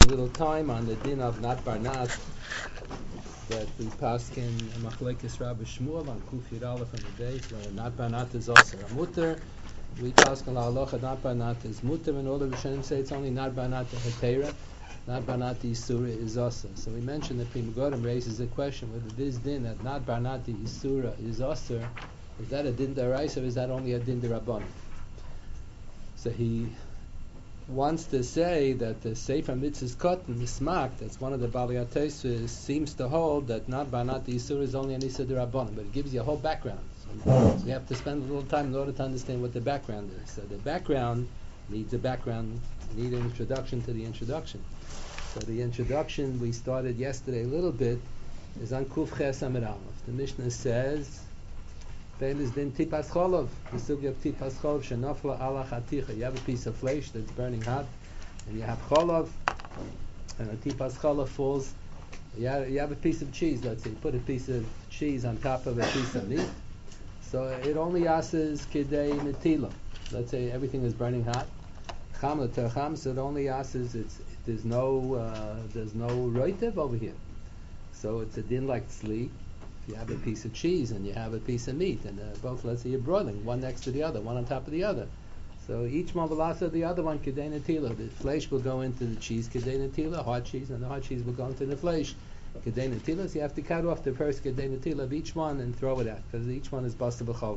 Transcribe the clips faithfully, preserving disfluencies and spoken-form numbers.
little time on the din of Nat Barnat that we passed in Machlekes Rabbi Shmuel on Kuf Yud Aleph on the base where Nat Barnat is also a mutter. We passed in La Halacha Nat Barnat is mutter, and all the Rishonim say it's only Nat Barnat Hetera, Nat Barnat Isura is also. So we mentioned that Pri Megadim raises the question whether this din that Nat Barnat Isura is also, is that a din deraisa or is that only a din derabbanan? So he wants to say that the Sefer Mitzvahs Kotten, the Smak, that's one of the Balei HaTosfos, seems to hold that not Barnat Yisur is only an Isur D'Rabbanan, but it gives you a whole background. So, so you have to spend a little time in order to understand what the background is. So the background needs a background, need an introduction to the introduction. So the introduction we started yesterday a little bit is on Kuf Ches Amud Aleph. The Mishnah says, Is din tipas cholov. The sugya of tipas cholov shenafla ala chaticha. You have a piece of flesh that's burning hot, and you have cholov, and a tipas cholov falls. You have, you have a piece of cheese. Let's say you put a piece of cheese on top of a piece of meat. So it only asks kidei netila. Let's say everything is burning hot. Cham l'tercham. So it only asks it's there's no uh, there's no roitev over here. So it's a din like tzli. You have a piece of cheese and you have a piece of meat, and uh, both, let's say, you're broiling one next to the other, one on top of the other. So each one will also the other one kedei netila. The flesh will go into the cheese kedei netila, hard cheese, and the hard cheese will go into the flesh kedei netila. So you have to cut off the first kedei netila of each one and throw it out, because each one is basta b'cholov.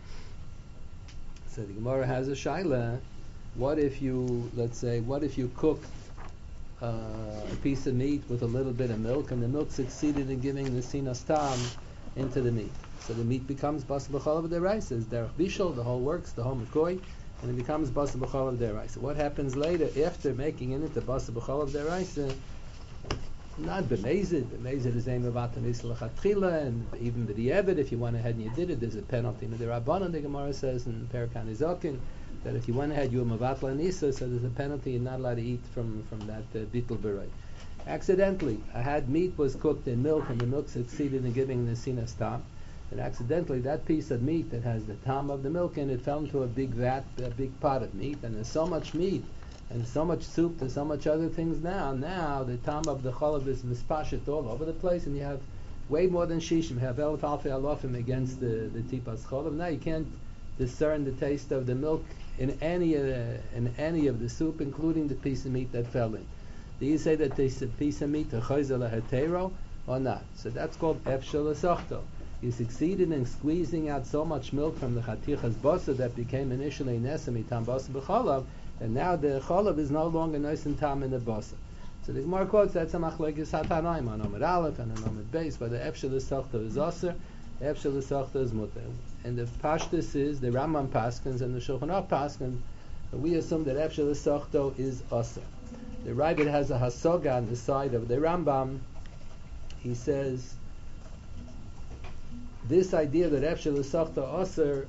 So the Gemara has a shaila. What if you, let's say, what if you cook Uh, a piece of meat with a little bit of milk, and the milk succeeded in giving the sinas tam into the meat. So the meat becomes bas b'chalav deraisa. It's derech bishul, the whole works, the whole mekoi, and it becomes bas b'chalav deraisa. What happens later after making it into bas b'chalav deraisa? Not b'mezid. B'mezid is aim of atanis l'chatchila, and even b'di'eved, if you went ahead and you did it, there's a penalty. The Rabbanan, the Gemara says in Perikan Izokin, that if you went ahead, you were mavatla nisa, so there's a penalty. You're not allowed to eat from from that uh, bittul berei. Accidentally, I had meat was cooked in milk, and the milk succeeded in giving the sinas tam. And accidentally, that piece of meat that has the tam of the milk in it fell into a big vat, a big pot of meat, and there's so much meat and so much soup, there's so much other things now. Now the tam of the cholav is mispashet all over the place, and you have way more than shishim. You have elf alfi alofim against the the tipas cholav. Now you can't discern the taste of the milk in any of the, in any of the soup, including the piece of meat that fell in. Do you say that this piece of meat chayzel hetero or not? So that's called efshel esachto. You succeeded in squeezing out so much milk from the chatichas basa that became initially nesemi tam basa b'chalav, and now the chalav is no longer nice and tam in the basa. So the Gemara quotes that's a machlekes hatanaim on Amud Aleph and on Amud Beis, but the efshel esachto is aser, efshel esachto is muter. And the pashtus is the Rambam paskins and the Shulchan Aruch paskins. We assume that efshel esachto is aser. The Ravid has a hasoga on the side of the Rambam. He says this idea that efshel esachto aser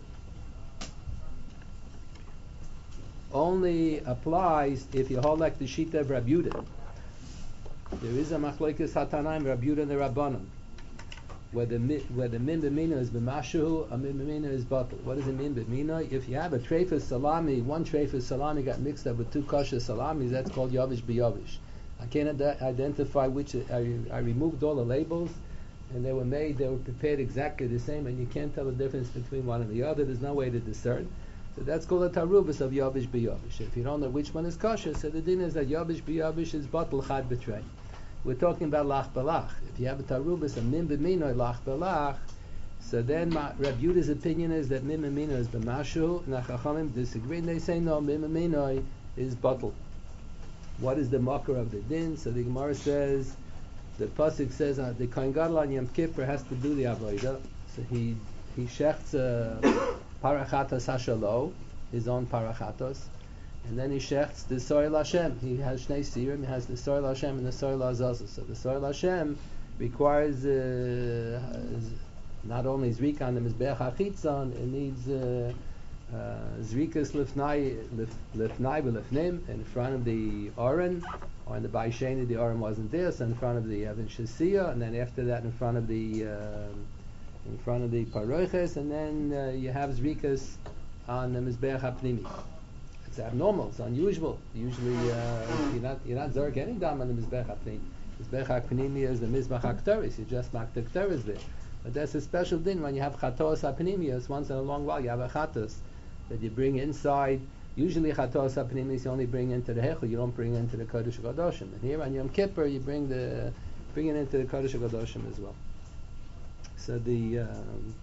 only applies if you hold like the shita of Rabbi Yehuda. There is a machlekes hatanaim Rabbi Yehuda and the Rabbanon. Where the where the min b'mina is b'mashu, a min b'mina is batel. What does it mean b'mina? If you have a treifah salami, one treifah salami got mixed up with two kosher salamis, that's called yavish b'yavish. I can't ad- identify which. I, I removed all the labels, and they were made. They were prepared exactly the same, and you can't tell the difference between one and the other. There's no way to discern. So that's called a tarubas of yavish b'yavish. If you don't know which one is kosher, so the din is that yavish b'yavish is batel chad b'trei. We're talking about lach balach. If you have a tarubas, a min b'minoi lach balach, so then my, Rabbi Yehuda's opinion is that min b'minoi is b'mashu, and the Chachamim disagree, and they say no, min b'minoi is batel. What is the makar of the din? So the Gemara says, the pasuk says uh, the kohen gadol on Yom Kippur has to do the avodah, so he he shechts uh, parachatos hashalo, his own parachatos. And then he shechts the Soil Hashem. He has Shnei Sirim, he has the Soil Hashem and the Soil Azazel. So the Soil Hashem requires uh, not only Zrika on the Mizbeach HaChitzon, it needs uh, uh, Zrikas Lifnai Lifnai B'Lifnim in front of the Oren, or in the Baisheni the Oren wasn't there, so in front of the Evan Shasiya, and then after that in front of the uh, in front of the Paroiches, and then uh, you have Zrikas on the Mizbeach HaPnimi. it's abnormal, it's unusual. Usually, uh, you're not you're not zork any dam on the mizbech hapnei. Mizbech hapnei is the mizbech hakteris. You just make the kteris there. But that's a special din when you have chatos hapnimius. Once in a long while, you have a chatos that you bring inside. Usually, chatos hapnimius you only bring into the hechel. You don't bring into the kodesh hakodoshim. And here on Yom Kippur, you bring the bring it into the kodesh hakodoshim as well. So the um,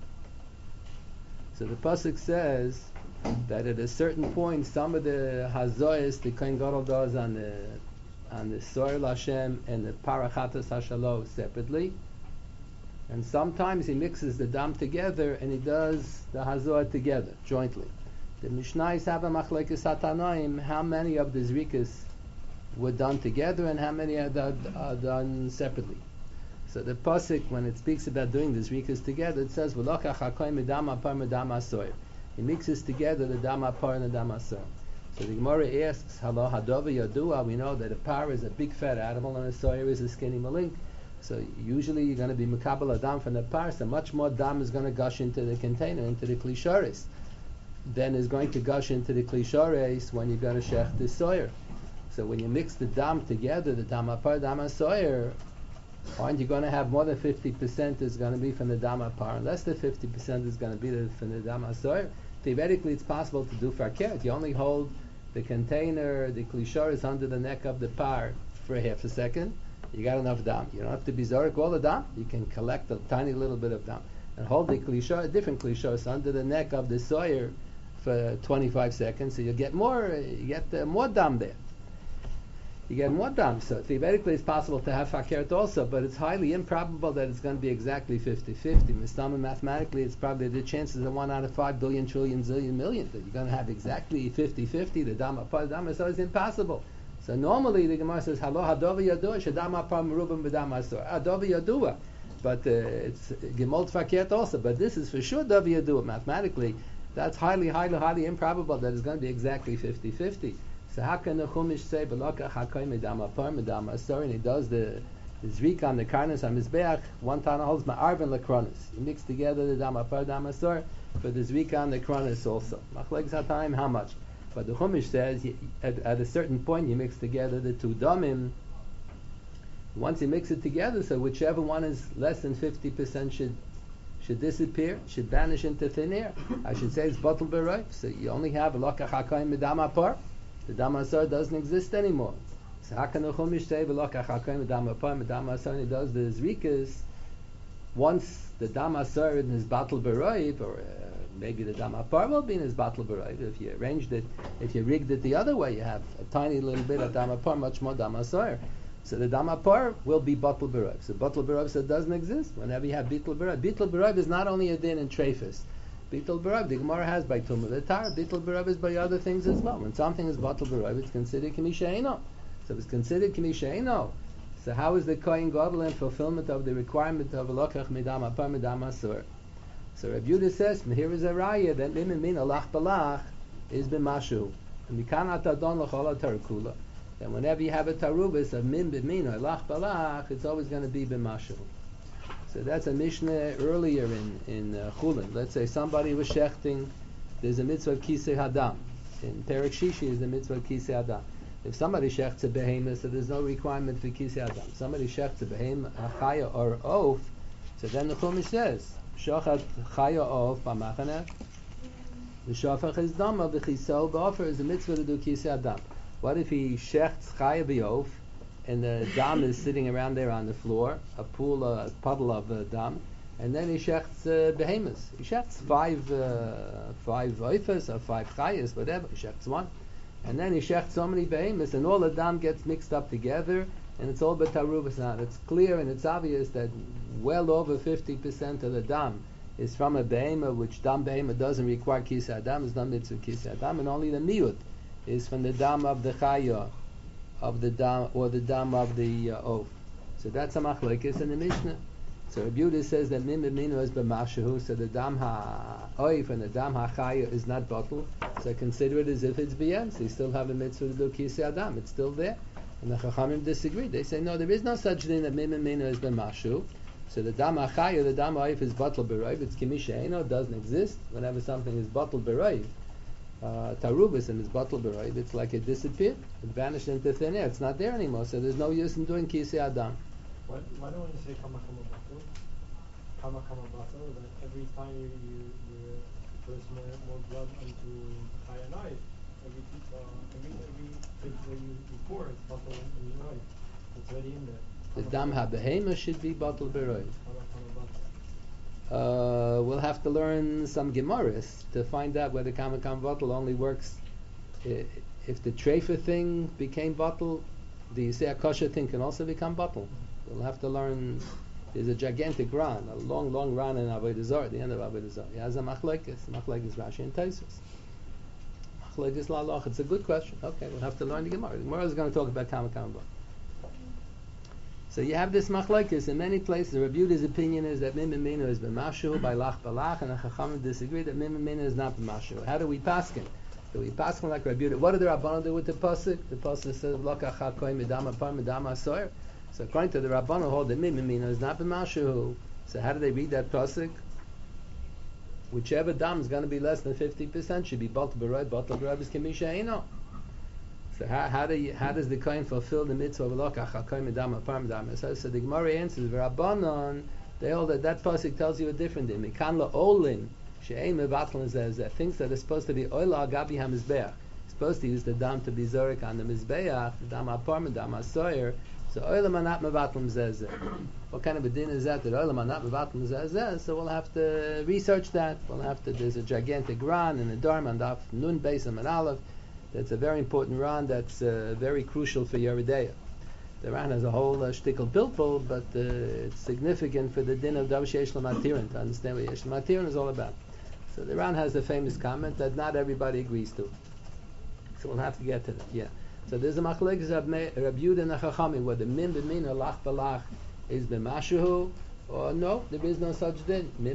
so the pasuk says that at a certain point, some of the hazoyas the Kohen Gadol does on the on the soil Hashem and the parachatas hashalo separately. And sometimes he mixes the dam together and he does the hazor together, jointly. The Mishnayos have a machlekes hatanoim, how many of the zrikas were done together and how many are done, are done separately. So the pasuk, when it speaks about doing the zrikas together, it says, V'lokach hakoy medam apar medam asoyer. He mixes together the dam apar and the dam asoyer. So the Gemara asks, Halo hadova yadua, we know that a par is a big fat animal and a soyer is a skinny malink. So usually you're going to be mekabel adam from the par, so much more dam is going to gush into the container, into the klisharis. Then is going to gush into the klisharis when you're going to shech the soyer. So when you mix the dam together, the dam apar, dam soyer, aren't you going to have more than fifty percent is going to be from the dam apar, and less than fifty percent is going to be the, from the dam soyer? Theoretically, it's possible to do fakert. You only hold the container, the klisharis under the neck of the par for a half a second. You got enough dam. You don't have to be zorek all the dam. You can collect a tiny little bit of dam and hold the klishor, different klishors under the neck of the sawyer for twenty-five seconds. So you get more. You get uh, more dam there. You get more dam. So theoretically, it's possible to have fakert also, but it's highly improbable that it's going to be exactly fifty-fifty. Mistama mathematically, it's probably the chances of one out of five billion trillion zillion million that you're going to have exactly fifty-fifty. The dam apart dam, so it's impossible. So normally the Gemara says, "Halo hadova yadua shadam apar merubim b'dam asor." Hadova yadua, but uh, it's gemolt fakert also. But this is for sure dova yadua. Mathematically, that's highly, highly, highly improbable that it's going to be exactly fifty-fifty. So how can the Chumash say "Belokach hakoy medam apar medam asor" and he does the the zrika on the karnas on mizbeach? One Tana holds ma'arvin lekronis. He mixed together the dam apar dam asor for the zrika on the kronis also. Machlekes hatayim, how much? But the Chumash says at, at a certain point you mix together the two damim. Once you mix it together, so whichever one is less than fifty percent should should disappear, should vanish into thin air. I should say it's batel b'roif. So you only have lokach hakoyim medam apar. The dam asor doesn't exist anymore. So how can the Chumash say lokach hakoyim medam apar medam asor and he does the zrikas? Once the dam asor in his batel b'roif, or uh, maybe the dam apar will be in his batel b'roif. If you arranged it, if you rigged it the other way, you have a tiny little bit of dam apar, much more dam asor. So the dam apar will be batel b'roif. So batel b'roif so doesn't exist. Whenever you have bitul b'roif, bitul b'roif is not only a din in treifus. Bitul b'roif, the Gemara has by tumah the tar. Bitul b'roif is by other things as well. When something is batel b'roif, it's considered k'misheino. So it's considered k'misheino. So how is the Kohen Gadol in fulfillment of the requirement of lokach midam apar midam asur? So Rabbi Yehuda says, here is a raya that min min alach balach is b'mashu, and mikanat adon l'chol tarakula. That whenever you have a tarubis of min b'min or alach balach, it's always going to be b'mashu. So that's a mishnah earlier in in uh, Chulin. Let's say somebody was shechting. There's a mitzvah of kisei hadam. In Perek Shishi is the mitzvah of kisei hadam. If somebody shechts a behemoth, so there's no requirement for kisei hadam. Somebody shechts a behemoth, a chaya or oaf, so then the Chumash says, shochat chaya oaf b'machane, the shofach is dama v'chisol b'ofer is a mitzvah to do kisei hadam. What if he shechts chaya b'oaf, and the dam is sitting around there on the floor, a pool, a puddle of uh, dam, and then he shechts uh, behemoths. He shechts five, uh, five oifas or five chayas, whatever. He shechts one. And then he shechts so many behemoths, and all the dam gets mixed up together, and it's all betarubas now. It's clear and it's obvious that well over fifty percent of the dam is from a behemoth, which dam behemoth doesn't require kisei hadam, is not mitzvah kisei hadam, and only the miut is from the dam of the chaya, of the dam, or the dam of the uh, oaf. So that's a machlekes in the Mishnah. So Rabbi Yehuda says that mim b'minu is b'mashahu, so the dam ha-oif and the dam ha-chaya is not bottle, so consider it as if it's b'yem, so you still have a mitzvah to do kisei adam, it's still there. And the Chachamim disagree. They say, no, there is no such thing that mim b'minu is b'mashahu. So the dam ha-chaya, the dam ha-oif is bottle b'roiv, it's kimisheino, it doesn't exist. Whenever something is bottle b'roiv, uh, tarubas and it's bottle beroiv, it's like it disappeared, it vanished into thin air. It's not there anymore, so there's no use in doing kisei adam. Why, why don't we say kama kama batel? Kama kama batel, that every time you you, you place more more blood onto high and eye, every uh, every every place where you, you pour it's batel in your eye. It's already in there. The dam habehema should be bottle beroiv. Kama kama batel. Uh, we'll have to learn some Gemaras to find out whether kama kama bottle only works i- if the trefa thing became bottle. The Yisei Akosha thing can also become bottle. We'll have to learn. There's a gigantic ran, a long, long ran in Avodah Zarah, at the end of Avodah Zarah. He has a machlekes, machlekes Rashi and Taisus. Machlekes la'aloch. It's a good question. Okay, we'll have to learn the Gemara. The Gemara is going to talk about kama kama bottle. So you have this machlekes in many places. Rabbi Yehuda's opinion is that mim mimenu is b'mashu by lach balach, and the Chachamim disagree that mim mimenu is not b'mashu. How do we paskin? Do we paskin like Rabbi Yehuda? What did the Rabbanon do with the pasuk? The pasuk says lokach hakoy midama par midama soyer. So according to the Rabbanon, hold that mim mimenu is not b'mashu. So how do they read that pasuk? Whichever dam is going to be less than fifty percent should be bottle b'roy, bottle b'roy is kemisha eino. So how, how do you, how does the kohen fulfill the mitzvah of lokach hakoy midama par midama? So, so the Gemara answers Rabbanon. They hold that that pasuk tells you a different thing. Mikan la olin she'ein mevatlin zeh things that are supposed to be oila agabi hamizbeach. Supposed to use the dam to be zorik on the mizbeach, the dam apar midam asoyer. So oila manat mevatlin zeh. What kind of a din is that? That oila manat mevatlin zeh. So we'll have to research that. We'll have to. There's a gigantic ran in the Dharma and Daf Nun Beis and Aleph. That's a very important ran. That's uh, very crucial for Yeridea. The ran has a whole uh, shtickle pilpul, but uh, it's significant for the din of Dav Sheyesh L'Matirin to understand what Yesh L'Matirin is all about. So the ran has the famous comment that not everybody agrees to. So we'll have to get to that. Yeah. So there's a machlekes of Rabbi Yehuda and the Chachamim whether min b'min or lach b'lach is b'mashu or no, there is no such din. Min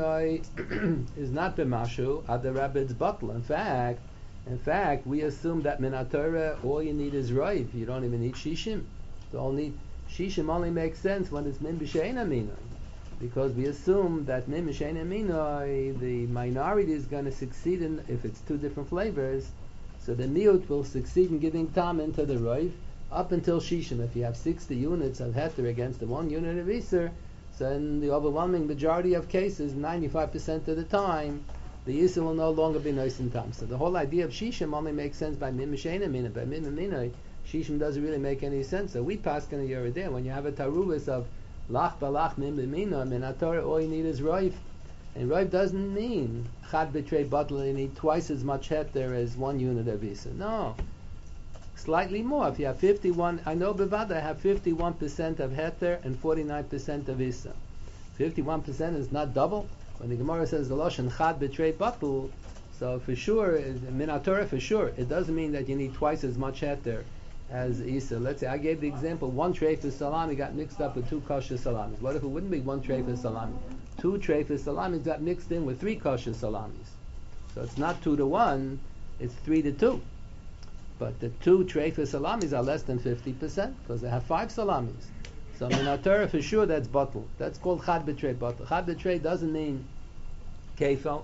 b'min is not b'mashu. Other rabbis bottle. In fact. In fact, we assume that min HaTorah, all you need is roiv. You don't even need shishim. The only shishim only makes sense when it's min b'sheina minoi, because we assume that min b'sheina minoi, the minority is going to succeed in if it's two different flavors. So the miut will succeed in giving tam into the roiv up until shishim. If you have sixty units of heter against the one unit of iser, so in the overwhelming majority of cases, ninety-five percent of the time, the Yisra will no longer be nice and tam. So the whole idea of Shishim only makes sense by Mim Mishena Mina. By Mim Mina, Shishim doesn't really make any sense. So we pass in a Yerideh. When you have a Tarubas of Lach Balach Mim Mina, Min HaTorah, all you need is Roiv. And Roiv doesn't mean Chad B'trei Batel, you need twice as much heter as one unit of Yisra. No. Slightly more. If you have fifty-one, I know Bevada, I have fifty-one percent of heter and forty-nine percent of Yisra. fifty-one percent is not double. When the Gemara says the Lashon Chad B'trei Batul, so for sure, Min HaTorah for sure, it doesn't mean that you need twice as much heter as Isa. Let's say, I gave the example, one tray for salami got mixed up with two kosher salamis. What if it wouldn't be one tray for salami? Two tray for salamis got mixed in with three kosher salamis. So it's not two to one, it's three to two. But the two tray for salamis are less than fifty percent, because they have five salamis. So Min HaTorah for sure that's bottle. That's called Chad B'trei bottle. Chad B'trei doesn't mean kefel.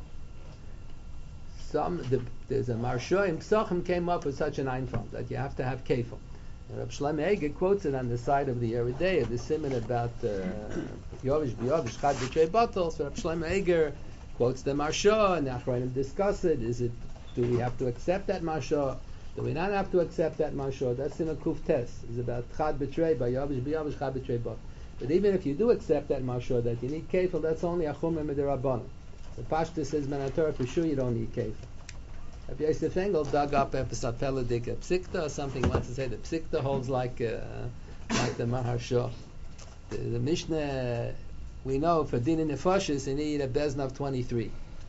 Some the, there's a Marshoim Psachim came up with such an einfeld that you have to have kefel. And Reb Shlomo Eger quotes it on the side of the Yeridea, the siman about Yovish B'Yovish Chad B'trei bottle. So Reb Shlomo Eger quotes the Marsha, and the Achronim discuss it. Is it do we have to accept that Marsha? Do we not have to accept that Marsha? That's in a Kuf Tes. It's about Chad B'trei, by Yavish B'Yavish Chad B'trei Bot. But even if you do accept that Marsha, that you need Kefil, that's only a Chumah Midirabbanan. The Pashta says, Man HaTorah, for sure you don't need Kefil. If Yosef Engel dug up Epesapeladik a Psikta or something, he wants to say the Psikta holds like uh, like the Maharsha. The, the Mishnah, we know for Din and Nefashis, you need a Bezna of twenty-three.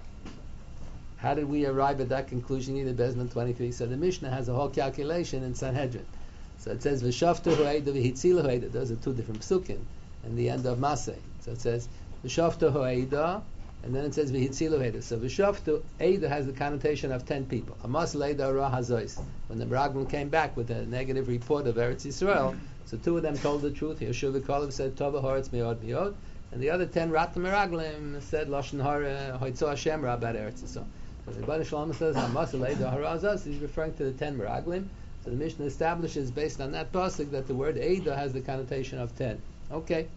How did we arrive at that conclusion? You need a Bezna of twenty-three. So the Mishnah has a whole calculation in Sanhedrin. So it says V'shaftu ho'eda v'hitzila ho'eda. Those are two different psukim in the end of Maseh. So it says V'shaftu ho'eda, and then it says V'hitzila ho'eda. So V'shaftu Eida has the connotation of ten people. Amas leida ra hazois. When the Meraglim came back with a negative report of Eretz Yisrael, so two of them told the truth. Yeshua Kalev said Tova Horetz Meod Meod, and the other ten Rat Meraglim said Lashon Hara Hoitzo Hashem Ra about Eretz Yisrael. So the Rebbeinu Shalom says, Hamasel Eidah Harazas, he's referring to the ten Meraglim. So the Mishnah establishes, based on that pasuk, that the word Eidah has the connotation of ten. Okay.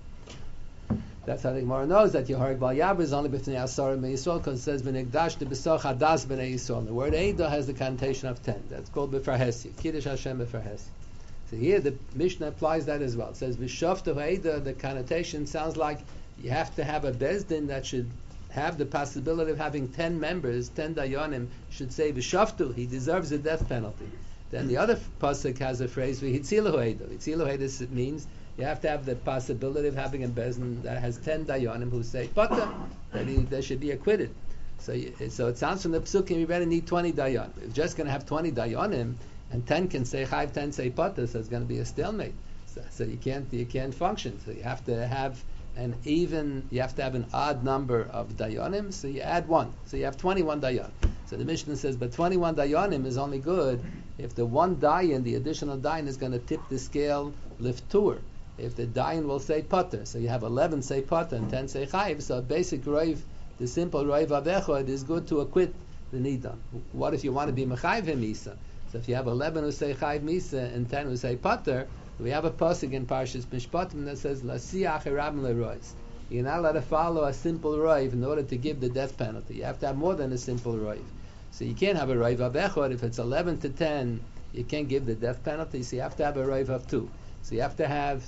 That's how the Gemara knows that Yehorig Bal Yabra is only b'fnei Asar and Yisrael, because it says v'nigdash b'soch hadas b'nei Yisrael. The word Eidah has the connotation of ten. That's called b'farhesi. Kiddush Hashem b'farhesi. So here the Mishnah applies that as well. It says v'shoftu Eidah. The connotation sounds like you have to have a bezdin that should have the possibility of having ten members, ten dayanim, should say v'shoftu. He deserves a death penalty. Then the other pasuk has a phrase v'hitzilu Eidah. Hitzilu Eidah means you have to have the possibility of having a bezdin that has ten dayanim who say pata, that he, they should be acquitted. So, you, so it sounds from the psukim you better need twenty dayanim. If you're just going to have twenty dayanim, and ten can say chayv, ten say pata, so it's going to be a stalemate. So, so you can't you can't function. So you have to have an even, you have to have an odd number of dayanim. So you add one. So you have twenty-one dayanim. So the Mishnah says, but twenty-one dayanim is only good if the one dayan, the additional dayan, is going to tip the scale liftur. If the dayan will say potter, so you have eleven say potter and ten say chayv, so a basic roiv, the simple roiv avechod, is good to acquit the nidan. What if you want to be mechayv him misa? So if you have eleven who say chayv misa and ten who say potter, we have a pasuk in Parshas Mishpatim that says lasiach erabim lerois. You're not allowed to follow a simple roiv in order to give the death penalty. You have to have more than a simple roiv. So you can't have a roiv avechod if it's eleven to ten. You can't give the death penalty. So you have to have a roiv of two. So you have to have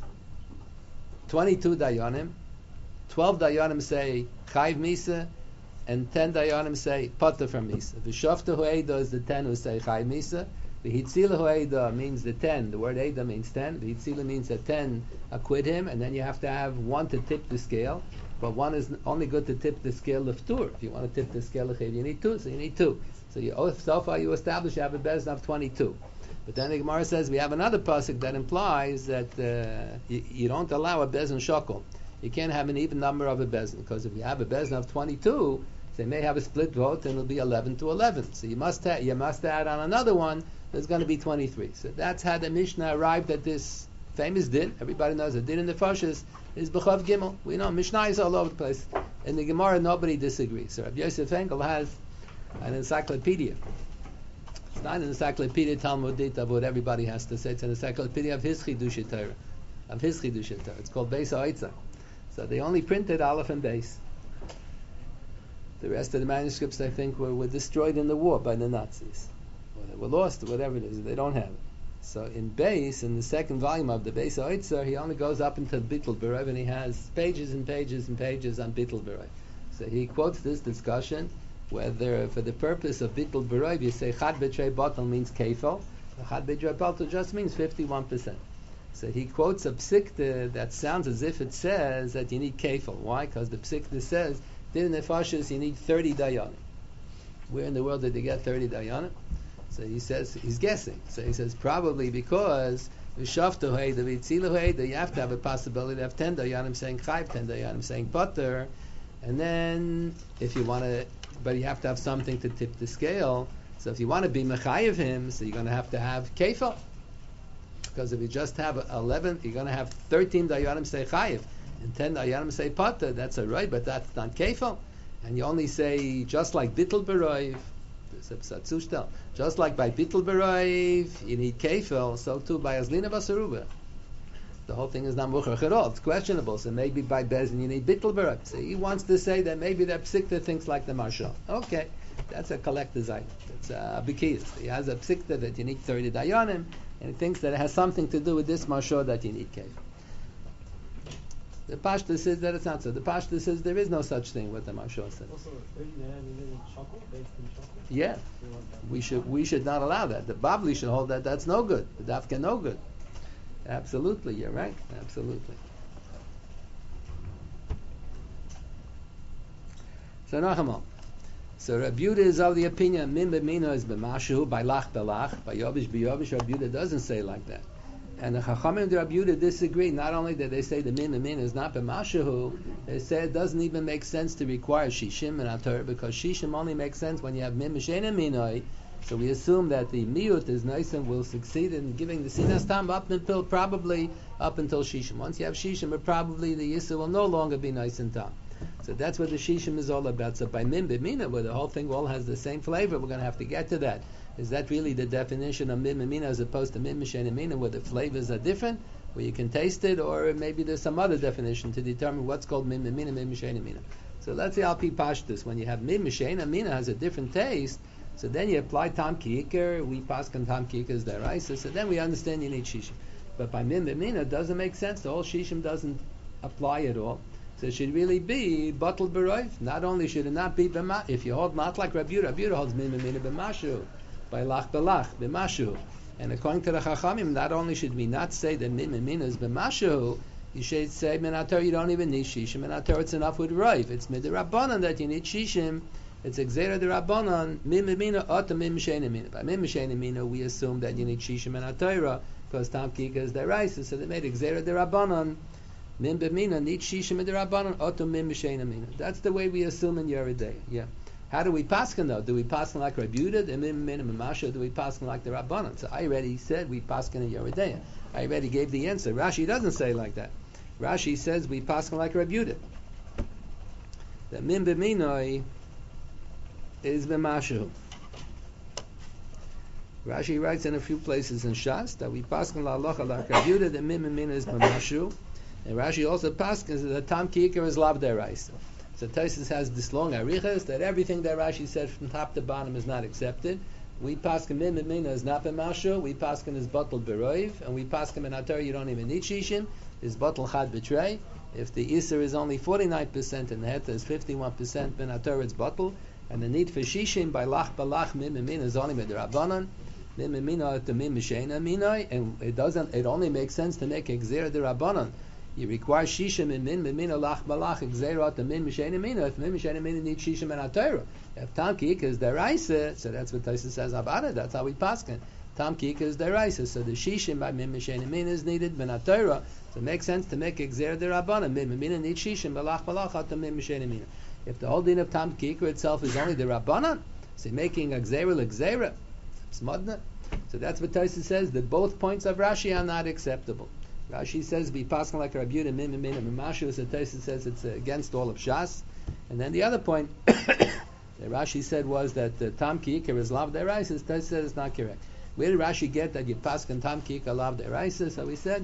twenty-two dayanim, twelve dayanim say chayv misa, and ten dayanim say potter from misa. V'shoftu ho'eda is the ten who say chayv misa. V'hitzila ho'eda means the ten. The word eda means ten. V'hitzila means that ten acquit him, and then you have to have one to tip the scale. But one is only good to tip the scale of tur. If you want to tip the scale of chayv, you need two. So you need two. So you, so far you establish you have a bezdin of twenty-two. But then the Gemara says we have another pasuk that implies that uh, you, you don't allow a bezin shakel. You can't have an even number of a bezin, because if you have a bezin of twenty-two, they may have a split vote and it'll be eleven to eleven. So you must ha- you must add on another one. There's going to be twenty-three. So that's how the Mishnah arrived at this famous din. Everybody knows the din in the Farshas is b'chav gimel. We know Mishnah is all over the place. In the Gemara, nobody disagrees. So Rabbi Yosef Engel has an encyclopedia. It's not an encyclopedia Talmudit of what everybody has to say. It's an encyclopedia of his Chidush Torah, of his Chidush Torah. It's called Beis Ha'otzar. So they only printed Aleph and Beis. The rest of the manuscripts, I think, were, were destroyed in the war by the Nazis, or they were lost, or whatever it is. They don't have it. So in Beis, in the second volume of the Beis Ha'otzar, he only goes up into Bittul Berov, and he has pages and pages and pages on Bittul Berov. So he quotes this discussion, whether for the purpose of Bittul Berov you say Chad B'Trei Batal means Kefal, Chad B'Trei Batal just means fifty-one percent. So he quotes a psikta that sounds as if it says that you need Kefal. Why? Because the psikta says, Din Nefashis, you need thirty dayanim. Where in the world did they get thirty dayanim? So he says, he's guessing. So he says, probably because you have to have a possibility to have ten dayanim saying Chayv, ten dayanim saying Potter, and then if you want to, but you have to have something to tip the scale. So if you want to be mechayiv him, so you're going to have to have kefal. Because if you just have eleven, you're going to have thirteen dayanim say chayiv, and ten dayanim say pata. That's a right, but that's not kefal. And you only say, just like bittul beroiv, just like by bittul beroiv, you need kefal, so too by azlina basaruba. The whole thing is not muchach at all. It's questionable. So maybe by bezin you need bittul beroiv. So he wants to say that maybe that psikta thinks like the marshal. Okay, that's a collector's item. It's a bikiyas. He has a psikta that you need thirty dayanim, and he thinks that it has something to do with this marshal that you need kefal. The Pashta says that it's not so. The Pashta says there is no such thing what the marshal says. Also, thirty dayanim in shakel, based in shakel. Yeah, we should we should not allow that. The Babli should hold that. That's no good. The Dafka no good. Absolutely, you're right. Absolutely. So Nachamon. So Rabbi Yehuda is of the opinion min b'mino is b'mashu by lach belach by yovish b'yovish. Rabbi Yehuda doesn't say like that. And the Chachamim and Rabbi Yehuda disagree. Not only that they say the min b'min is not b'mashu, they say it doesn't even make sense to require shishim in Torah, because shishim only makes sense when you have min b'sheina minoi. So we assume that the miut is nice and will succeed in giving the sinas tam up until probably up until shishim. Once you have shishim, probably the yisur will no longer be nice and tam. So that's what the shishim is all about. So by mim b'mina, where the whole thing all has the same flavor, we're going to have to get to that. Is that really the definition of mim b'mina as opposed to mim m'shein mina, where the flavors are different, where you can taste it, or maybe there's some other definition to determine what's called mim b'mina, mim m'shein mina. So let's say al pi pashtus, when you have mim m'shein mina has a different taste, so then you apply tam ki'ikr, we paskan tam ki'ikr as deraisa, so then we understand you need shishim. But by mim b'mina, it doesn't make sense. The whole shishim doesn't apply at all. So it should really be batal b'roiv. Not only should it not be b'ma, if you hold not like Rabbi Yehuda, Rabbi Yehuda holds mim b'mina b'mashu, by lach b'lach, b'mashu. And according to the Chachamim, not only should we not say that mim b'mina is b'mashu, you should say minator you don't even need shishim. Minator it's enough with roiv. It's midrabanan that you need shishim. It's exera derabanan mim b'mina ata mim m'shein mina. By mim m'shein mina, we assume that you need shishim and atayra because tam kika is deraisa. So they made exera derabanan. Mim b'mina need shishim and derabanan ata mim m'shein mina. That's the way we assume in Yeridei. Yeah. How do we paskin though? Do we paskin like Rabbi Yehuda, the mim b'mina b'masha? Do we paskin like the Rabbanan? So I already said we paskin in Yeridei. I already gave the answer. Rashi doesn't say like that. Rashi says we paskin like Rabbi Yehuda. The mim b'mina is b'mashu. Rashi writes in a few places in Shas that we paskin la'alocha like Rabbi Yehuda, the mim b'mina is b'mashu. And Rashi also paskins that the tam ki'ikar is lav deraisa. So Tosfos has this long arichas that everything that Rashi said from top to bottom is not accepted. We paskin mim b'mina is not b'mashu. We paskin is batal b'roiv, and we paskin in atar you don't even need shishim. Is batal chad b'trei. If the iser is only forty-nine percent and the heta is fifty-one percent, ben atar it's batal. And the need for shishim by lach balach mim b'mina is only b'derabanan. Mim b'mina to mim m'shein mina, and it doesn't. It only makes sense to make exer derabanan. You require shishim and min b'mina lach balach exer to mim m'shein mina. If mim m'shein mina needs shishim and atayra, if tam ki'ikah is deraisa, so that's what Tosfos says about it. That's how we paskin. Tam ki'ikah is deraisa, so the shishim by mim m'shein mina is needed ben atayra. So it makes sense to make exer derabanan. Mim b'mina needs shishim balach balach to mim m'shein mina. If the whole din of tam ki'ikah itself is only the rabbanan, so making exera l'exera, smudna. So that's what Tosfos says, that both points of Rashi are not acceptable. Rashi says be passing like Rabbi Yehuda mim b'mina b'mashu, so Tosfos says it's against all of Shas. And then the other point that Rashi said was that the tam ki'ikah is lav deraisa. Tosfos says it's not correct. Where did Rashi get that you paskin tam ki'ikah lav deraisa? So we said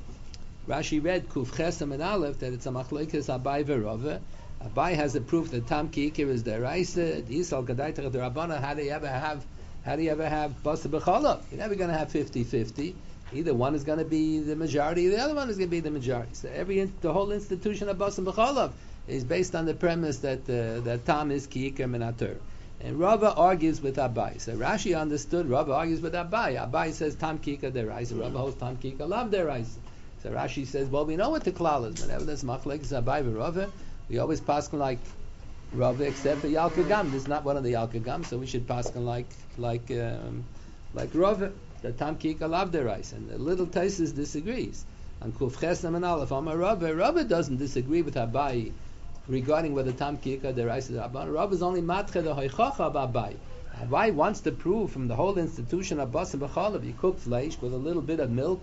Rashi read kuf chesam and aleph that it's a machlokes Abai v'Rava. Abai has a proof that tam ki'ikah is deraisa. Yisal gadaitach derabana. How do you ever have? How do you ever have basa b'cholov? You're never going to have fifty-fifty. Either one is going to be the majority, the other one is going to be the majority. So every the whole institution of basa b'cholov is based on the premise that uh, that tam is ki'ikah minatur. And Rava argues with Abai. So Rashi understood. Rava argues with Abai. Abai says tam ki'ikah deraisa. Rava holds tam ki'ikah lav deraisa. So Rashi says, well, we know what the klal is. Whenever there's machlekes Abai v'Rava, we always paskin like Rava, except for Yalkagam. This is not one of the Yalkagam, so we should paskin like like um, like Rava, the tam ki'ikah lav deraisa. And the little Tosfos disagrees. On Kuf Chesam and Aleph, Amar Rava, Rava doesn't disagree with Abai regarding whether tam ki'ikah deraisa is Abai. Rava is only matche the hoichacha of Abai. Abai wants to prove from the whole institution of basa b'chalav, you cook flesh with a little bit of milk,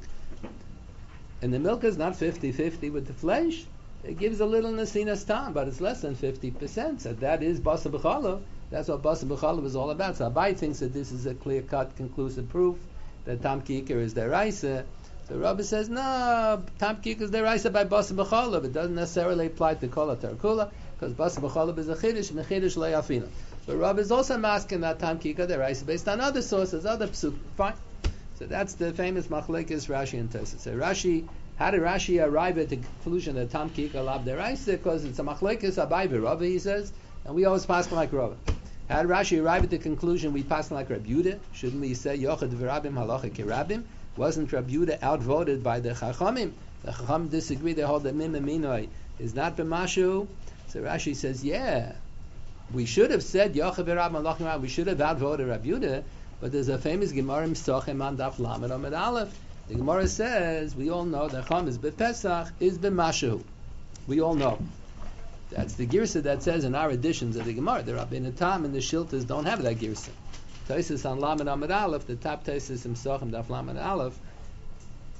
and the milk is not fifty-fifty with the flesh. It gives a little nesinas tam, but it's less than fifty percent. So that is basa b'chalav. That's what basa b'chalav is all about. So Abai thinks that this is a clear-cut, conclusive proof that tam ki'ikah is deraisa. So Rabbi says, no, tam ki'ikah is deraisa by basa b'chalav. It doesn't necessarily apply to kol ha-terkula, because basa b'chalav is a chiddush, mechidush le'afina. But Rabbi is also masking that tam ki'ikah deraisa based on other sources, other psuk. Fine. So that's the famous machlekes Rashi and Tosfos. So Rashi, how did Rashi arrive at the conclusion that tam ki'ikah lav deraisa? Because it's a machlekes Abai v'Rava, he says, and we always pass like Rava. How did Rashi arrive at the conclusion we pass like Rabbi Yehuda? Shouldn't we say yochad v'rabim halacha kirabim? Wasn't Rabbi Yehuda outvoted by the Chachamim? The Chachamim disagree. They hold that mim aminoi is not b'mashu. So Rashi says, yeah, we should have said yochad v'rabim halacha kirabim. We should have outvoted Rabbi Yehuda. But there's a famous Gemara in Pesachim on Daf Lamed Amud Aleph. The Gemara says, we all know that Chametz b'Pesach is b'mashu. We all know. That's the girsa that says in our editions of the Gemara. The Rabbeinu Tam and the Shiltas don't have that girsa. Tosfos on Lamed Amud Aleph, the top Tosfos in Pesachim Daf Lamed Aleph,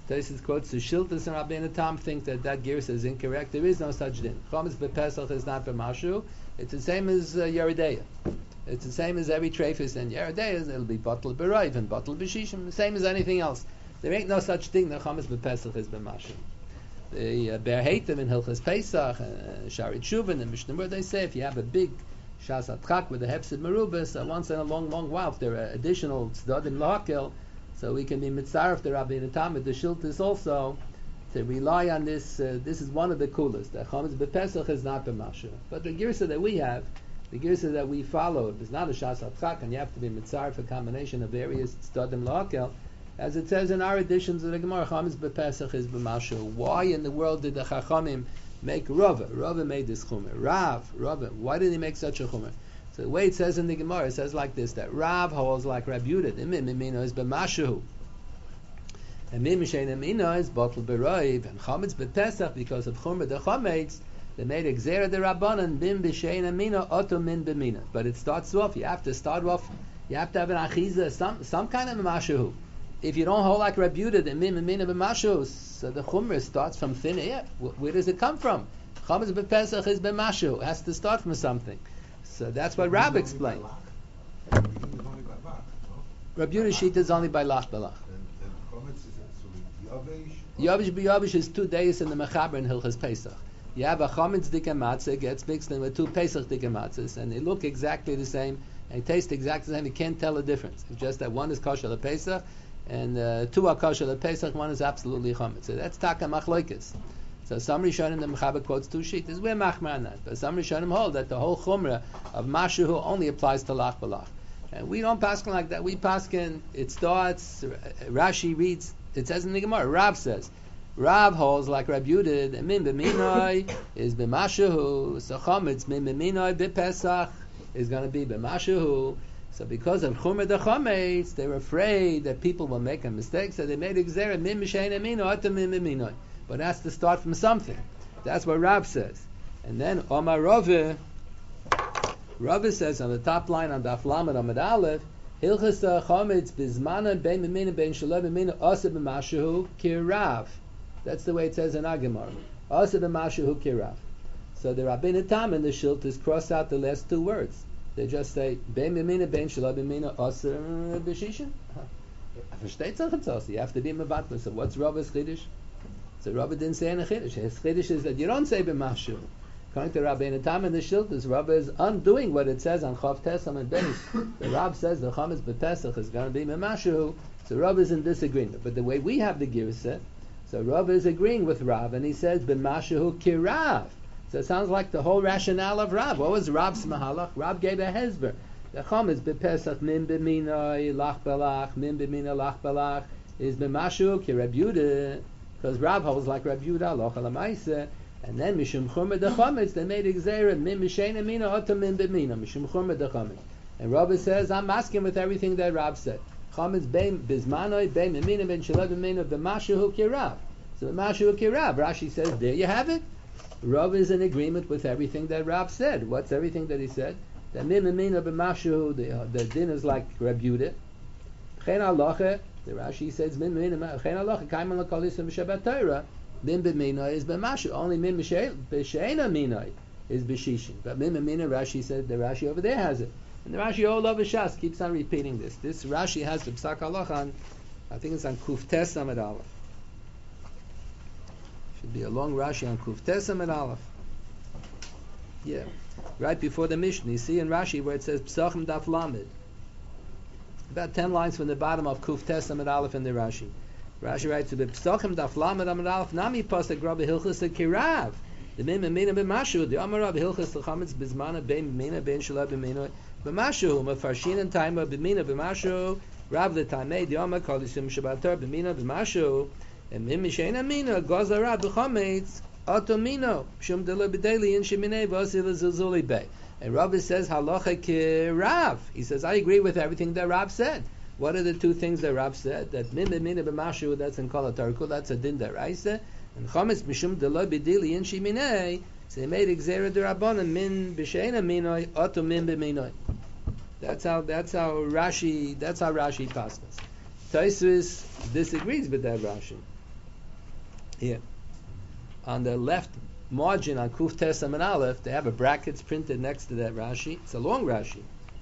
Taisus quotes the Shiltas and Rabbeinu Tam think that that Girsa is incorrect. There is no such din. Chametz b'Pesach is not b'mashu. It's the same as uh, Yeridea. It's the same as every treifus and Yeridea. It'll be bottle b'Raiv and bottle b'Shishim. The same as anything else. There ain't no such thing that Chametz b'Pesach is b'mashu. The uh, Ber Heitem in Hilchas Pesach, uh, Shari Tshuvan and Mishnah Berurah, they say if you have a big Shas Atchak with a Hefsid Merubas, uh, once in a long, long while, if there are additional Tzdadim Lahakel, so we can be mitzaref the Rabbeinu Tam with the Shiltis also to rely on this. Uh, this is one of the coolest. The Chametz b'Pesach is not b'mashu, but the girsa that we have, the girsa that we follow, is not a Shas Atchak, and you have to be mitzaref a combination of various Tzdadim Lahakel. As it says in our editions of the Gemara, Chametz b'Pesach is b'mashu. Why in the world did the Chachamim make Rava? Rava made this chumer. Rav, Rava, why did he make such a chumer? So the way it says in the Gemara, it says like this, that Rav holds like Rabbi Yehuda, the Mim Mimino is b'mashu. And Mim Mishein Mimino is bottle b'Raiv, and Chametz b'Pesach, because of chumer the Chametz, they made a Gzera de Rabbanan, Mim B'Shein Mimino, Oto Min B'Mina. But it starts off, you have to start off, you have to have an Achiza, some, some kind of b'mashu. If you don't hold like Rabbi Yehuda, the Mim Mimino b'mashu, so the chumer starts from thin air. Where does it come from? Chametz b'Pesach is b'mashu. It has to start from something. So that's what Rab explained. Rabbi Yehuda's sheet is only by lach balach. Yavish b'yavish is two days in the mechaber in Hilchas Pesach. You have a chametz dika matzah gets mixed in with two Pesach dika matzahs, and they look exactly the same and taste exactly the same. You can't tell the difference. It's just that one is kosher le Pesach and uh, two are kosher le Pesach. One is absolutely chametz. So that's taka machlokes. So some Rishonim, the Mechaber quotes two sheet. Is we're machmer on that, but some Rishonim hold that the whole chumrah of mashu only applies to lach balach, and we don't paskin like that. We paskin. It starts. Rashi reads. It says in the Gemara. Rav says. Rav holds like Rabbi Yehuda. The min b'minoi is b'mashu. So chametz min b'minoi b'pesach is going to be b'mashu. So because of chumrah the chametz, they were afraid that people will make a mistake. So they made a gzera min b'shein amino atam min b'minoi. But that's to start from something. That's what Rav says. And then Omar Rava, Rava says on the top line on Daf Lamed Amud Aleph, Hilchas Chametz Bizmana Bein Memina Bein Shalom Memina Asa B'Mashu Kirav. That's the way it says in Agamar. Asa B'Mashu Kirav. So the Rabbeinu Tam and the Shiltis cross out the last two words. They just say Bein Memina Bein Shalom Memina Asa B'Shishin. You have to be mevatla. So what's Rava's chiddush? So Rabbi didn't say any chiddush. His chiddush is that you don't say b'mashu. According to Rabbeinu Tam and the Shiltas, Rabbi is undoing what it says on Chav Tesam and Beis. The Rab says the Chametz b'Pesach is going to be b'mashu. So Rabbi is in disagreement. But the way we have the Girsa, so Rabbi is agreeing with Rab, and he says b'mashu kirav. So it sounds like the whole rationale of Rab. What was Rab's mahalach? Rab gave a hezber. The Chametz b'Pesach min b'minoi lach balach min b'minoi lach balach is b'mashu kirab Yehuda. Because Rab holds like Rabbi Yehuda, loch alamaisa, and then mishum chumra de chametz, they made a gzera min mishein amina otam min b'mina mishum chumra de chametz. And Rabbi says, I'm asking with everything that Rab said. Chametz bein bizmanoi bein b'mina bein shalad b'mina b'mashu kirav. So b'mashu kirav. Rashi says, there you have it. Rab is in agreement with everything that Rab said. What's everything that he said? That min b'mina b'mashu, the the din is like Rabbi Yehuda. Chen halacha. The Rashi says min b'mina chen halacha kaiman l'kalisam b'shabbat Torah. Min b'mina is b'mashu. Only min b'sheina minai is b'shishin. But min b'mina, Rashi said, the Rashi over there has it. And the Rashi all over Shas keeps on repeating this. This Rashi has the Psak Halacha on, I think it's on Kuf Tes Amud Aleph. Should be a long Rashi on Kuf Tes Amud Aleph. Yeah, right before the Mishnah. You see in Rashi where it says Psachim Daf Lamed. About ten lines from the bottom of Kuf Tes Amud Aleph in the Rashi. Rashi writes to the Psachim Daf Lamed Amud Aleph Nami Pasuk Rabbi Hilchas Kirav. The Mim Mina B'Mashu. The Amar Rabbi Hilchas L'Chametz Bizmana Bein Mina Bein Shalab B'Mina B'Mashu. Mefarshin and Taima B'Mina B'Mashu. Rab L'Tamei the Amar Kalisim Shabbatar B'Mina B'Mashu. And Mim Misheina Mina Gozara B'Chametz Atomino Shum Dela B'Deli in Sheminei V'Osil Zuzuli Bey. And Rabbi says Halacha Kirav. He says I agree with everything that Rab said. What are the two things that Rab said? That Mim B'Mina B'Mashu, that's in Kol HaTarku, that's a din deraisa. And Chametz Mishum Delo B'Dili in Sheminei. So they made Gzera D'Rabbanan Min B'Sheina Minoi Ato Min B'Minoi. That's how. That's how Rashi. That's how Rashi passes. Tosfos disagrees with that Rashi. Here. On the left margin on Kuf Tesam and Aleph, they have a brackets printed next to that Rashi. It's a long Rashi.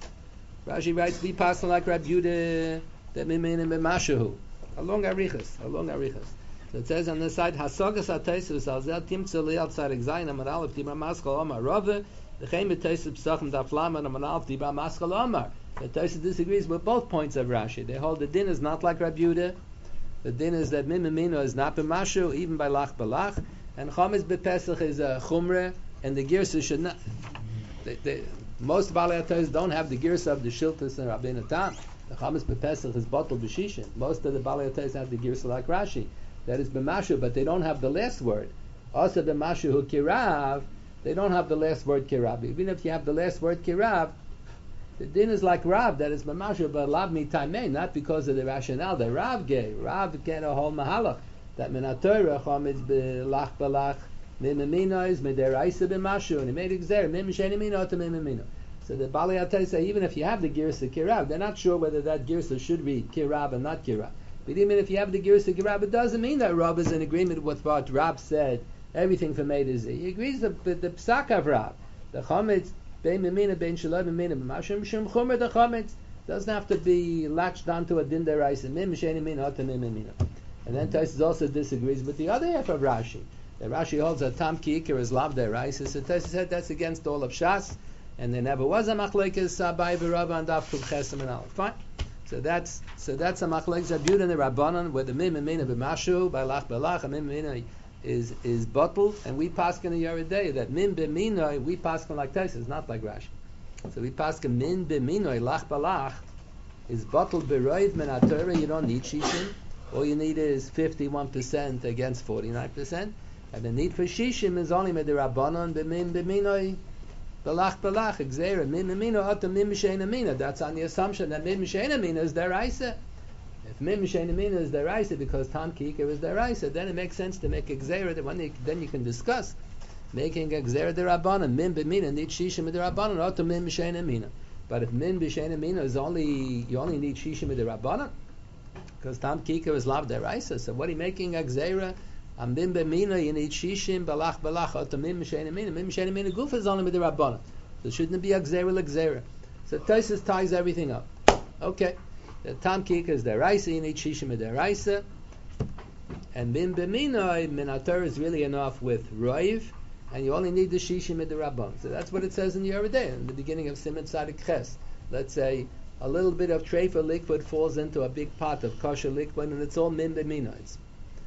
Rashi writes, "Be passing like Rab Yudah that mimenim b'mashahu." A long arichas, a long arichas. So it says on the side, "Hasagas ateisus alzel timtzu li outside exayin amar Aleph dibra maskal amar Rava v'chein b'teisus p'sachim daflam amar Aleph dibra maskal amar." The Tosfos disagrees with both points of Rashi. They hold the din is not like Rab Yudah. The din is that mimimino is not b'mashu even by lach balach, and chametz b'pesach is a chumre, and the girsa should not. They, they, most Balei HaTorahs don't have the girsa of the Shiltus and Rabbeinu Tam. The chametz b'pesach is bottle b'shishin. Most of the Balei HaTorahs have the girsa like Rashi. That is b'mashu, but they don't have the last word. Also b'mashu hu kirav, they don't have the last word kirav. Even if you have the last word kirav, the din is like Rav, that is b'mashu, but lav mitamei, not because of the rationale that Rav gave. Rav get a whole mahalach that min haTorah chametz b'lach balach mimimino is mideraisa b'mashu, and he made exer mim shenimino to mimimino. So the Balei HaTorah say even if you have the girsa kirav, they're not sure whether that girsa should read kirav and not kirav. But even if you have the girsa kirav, it doesn't mean that Rav is in agreement with what Rav said. Everything from A to Z. He agrees with the, the psak of Rav. The chametz bein mimina bein shalom mimina b'mashu mishum chumer the chametz doesn't have to be latched onto a din deraisa mim shenimino to mimimino. And then Tosfos also disagrees with the other half of Rashi. The Rashi holds that Tam Ki Iker is Lav Deraisa. So Tosfos said that's against all of Shas, and there never was a machlekes Abai v'Rava and Daf Kuf Chesem and Aleph. Fine. So that's so that's a machlekes Abiyud and the Rabbanon where the Mim Mina b'Mashu by Lach Belach and Mim Mina is is bottled, and we paskin a Yeridei that Mim b'Minoi we paskin like Tosfos, not like Rashi. So we paskin Mim b'Minoi Lach Belach is bottled b'Roiv Min HaTorah. You don't need Shishim. All you need is fifty-one percent against forty-nine percent. And the need for Shishim is only with the Rabbanon, b'mim b'minoi, b'lach b'lach, exera, mim b'mino, otam mim b'shein amina. That's on the assumption that mim b'shein amina is deraisa. If mim b'shein amina is deraisa because Tam Ki Iker is deraisa, then it makes sense to make exera, that when you, then you can discuss making exera the Rabbanon, mim b'mina, need Shishim with the Rabbanon, otam mim b'shein amina. But if mim b'shein amina is only, you only need Shishim with the Rabbanon, because Tam Ki Iker is lav deraisa. So what are you making exera? Am bim b'mina you need shishim balach balach otam mim shein amina. Mim shein amina guf is only with the Rabbanon. So shouldn't it be exera l'gzera? So Tosfos ties everything up. Okay, the Tam Ki Iker is deraisa. You need shishim with deraisa, and bim b'mina min haTorah is really enough with roiv, and you only need the shishim with the Rabbanon. So that's what it says in the Yeridei in the beginning of Siman Tzadik Ches. Let's say a little bit of treifa liquid falls into a big pot of kosher liquid, and it's all mim b'mina. It's,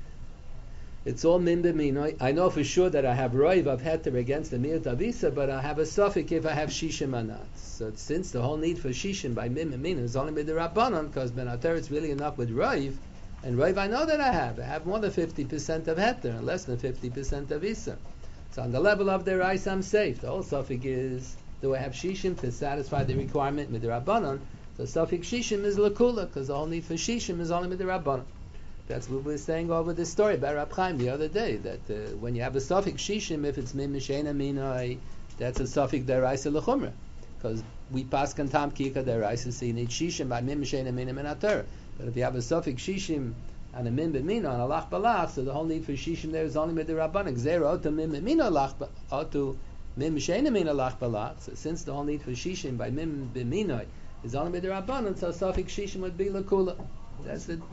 it's all mim b'mina. I know for sure that I have roiv of heter against the miut avisa, but I have a suffix if I have shishim or not. So since the whole need for shishim by mim b'mina is only with the Rabbanon, because ben haTorah it's really enough with roiv, and roiv I know that I have. I have more than fifty percent of heter and less than fifty percent of isa. So on the level of their ice I'm safe. The whole suffix is, do I have shishim to satisfy the requirement with the Rabbanon? So suffix shishim is lakula, because the whole need for shishim is only with the Rabbanon. That's what we were saying over this story about Rab Chaim the other day, that uh, when you have a suffix shishim, if it's mim mishein aminoi, that's a suffix deraisa l'chumra, because we paskan Tam Ki Iker deraisa, so you need shishim by mim mishein aminoi min haTorah. But if you have a suffix shishim and a mim b'mina and a lach balach, so the whole need for shishim there is only with the Rabbanon. Zero otu mim b'mina lach otu mim mishein aminoi lach balach. So since the whole need for shishim by mim b'minoi is only with the Rabbanon, so suffix shishim would be lakula. That's it.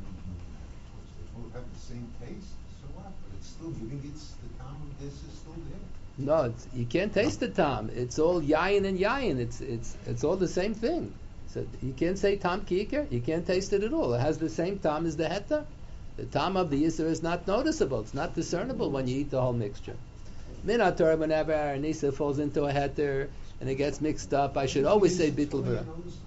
They both have the same taste, so what? But it's still, you think it's the time of this is still there? No, it's, you can't taste the tam. It's all yayin and yayin. It's it's it's all the same thing. So you can't say tam ki iker. You can't taste it at all. It has the same tam as the heta. The tam of the yisur is not noticeable. It's not discernible when you eat the whole mixture. Min haTorah, whenever our nisa falls into a heter and it gets mixed up, I should always say bittul bara.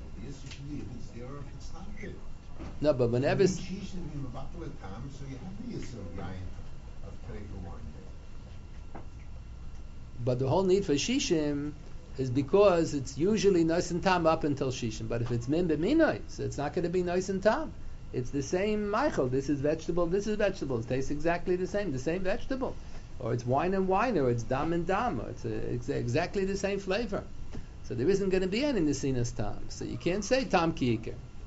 No, but whenever so you have the yisur of yayin of Perek one day. But the whole need for shishim is because it's usually nice and tam up until shishim. But if it's min b'minoi, so it's not going to be nice and tam. It's the same Michael. This is vegetable. This is vegetable. It tastes exactly the same. The same vegetable, or it's wine and wine, or it's dam and dam, or it's, a, it's exactly the same flavor. So there isn't going to be any nesinas tam. So you can't say tam ki iker.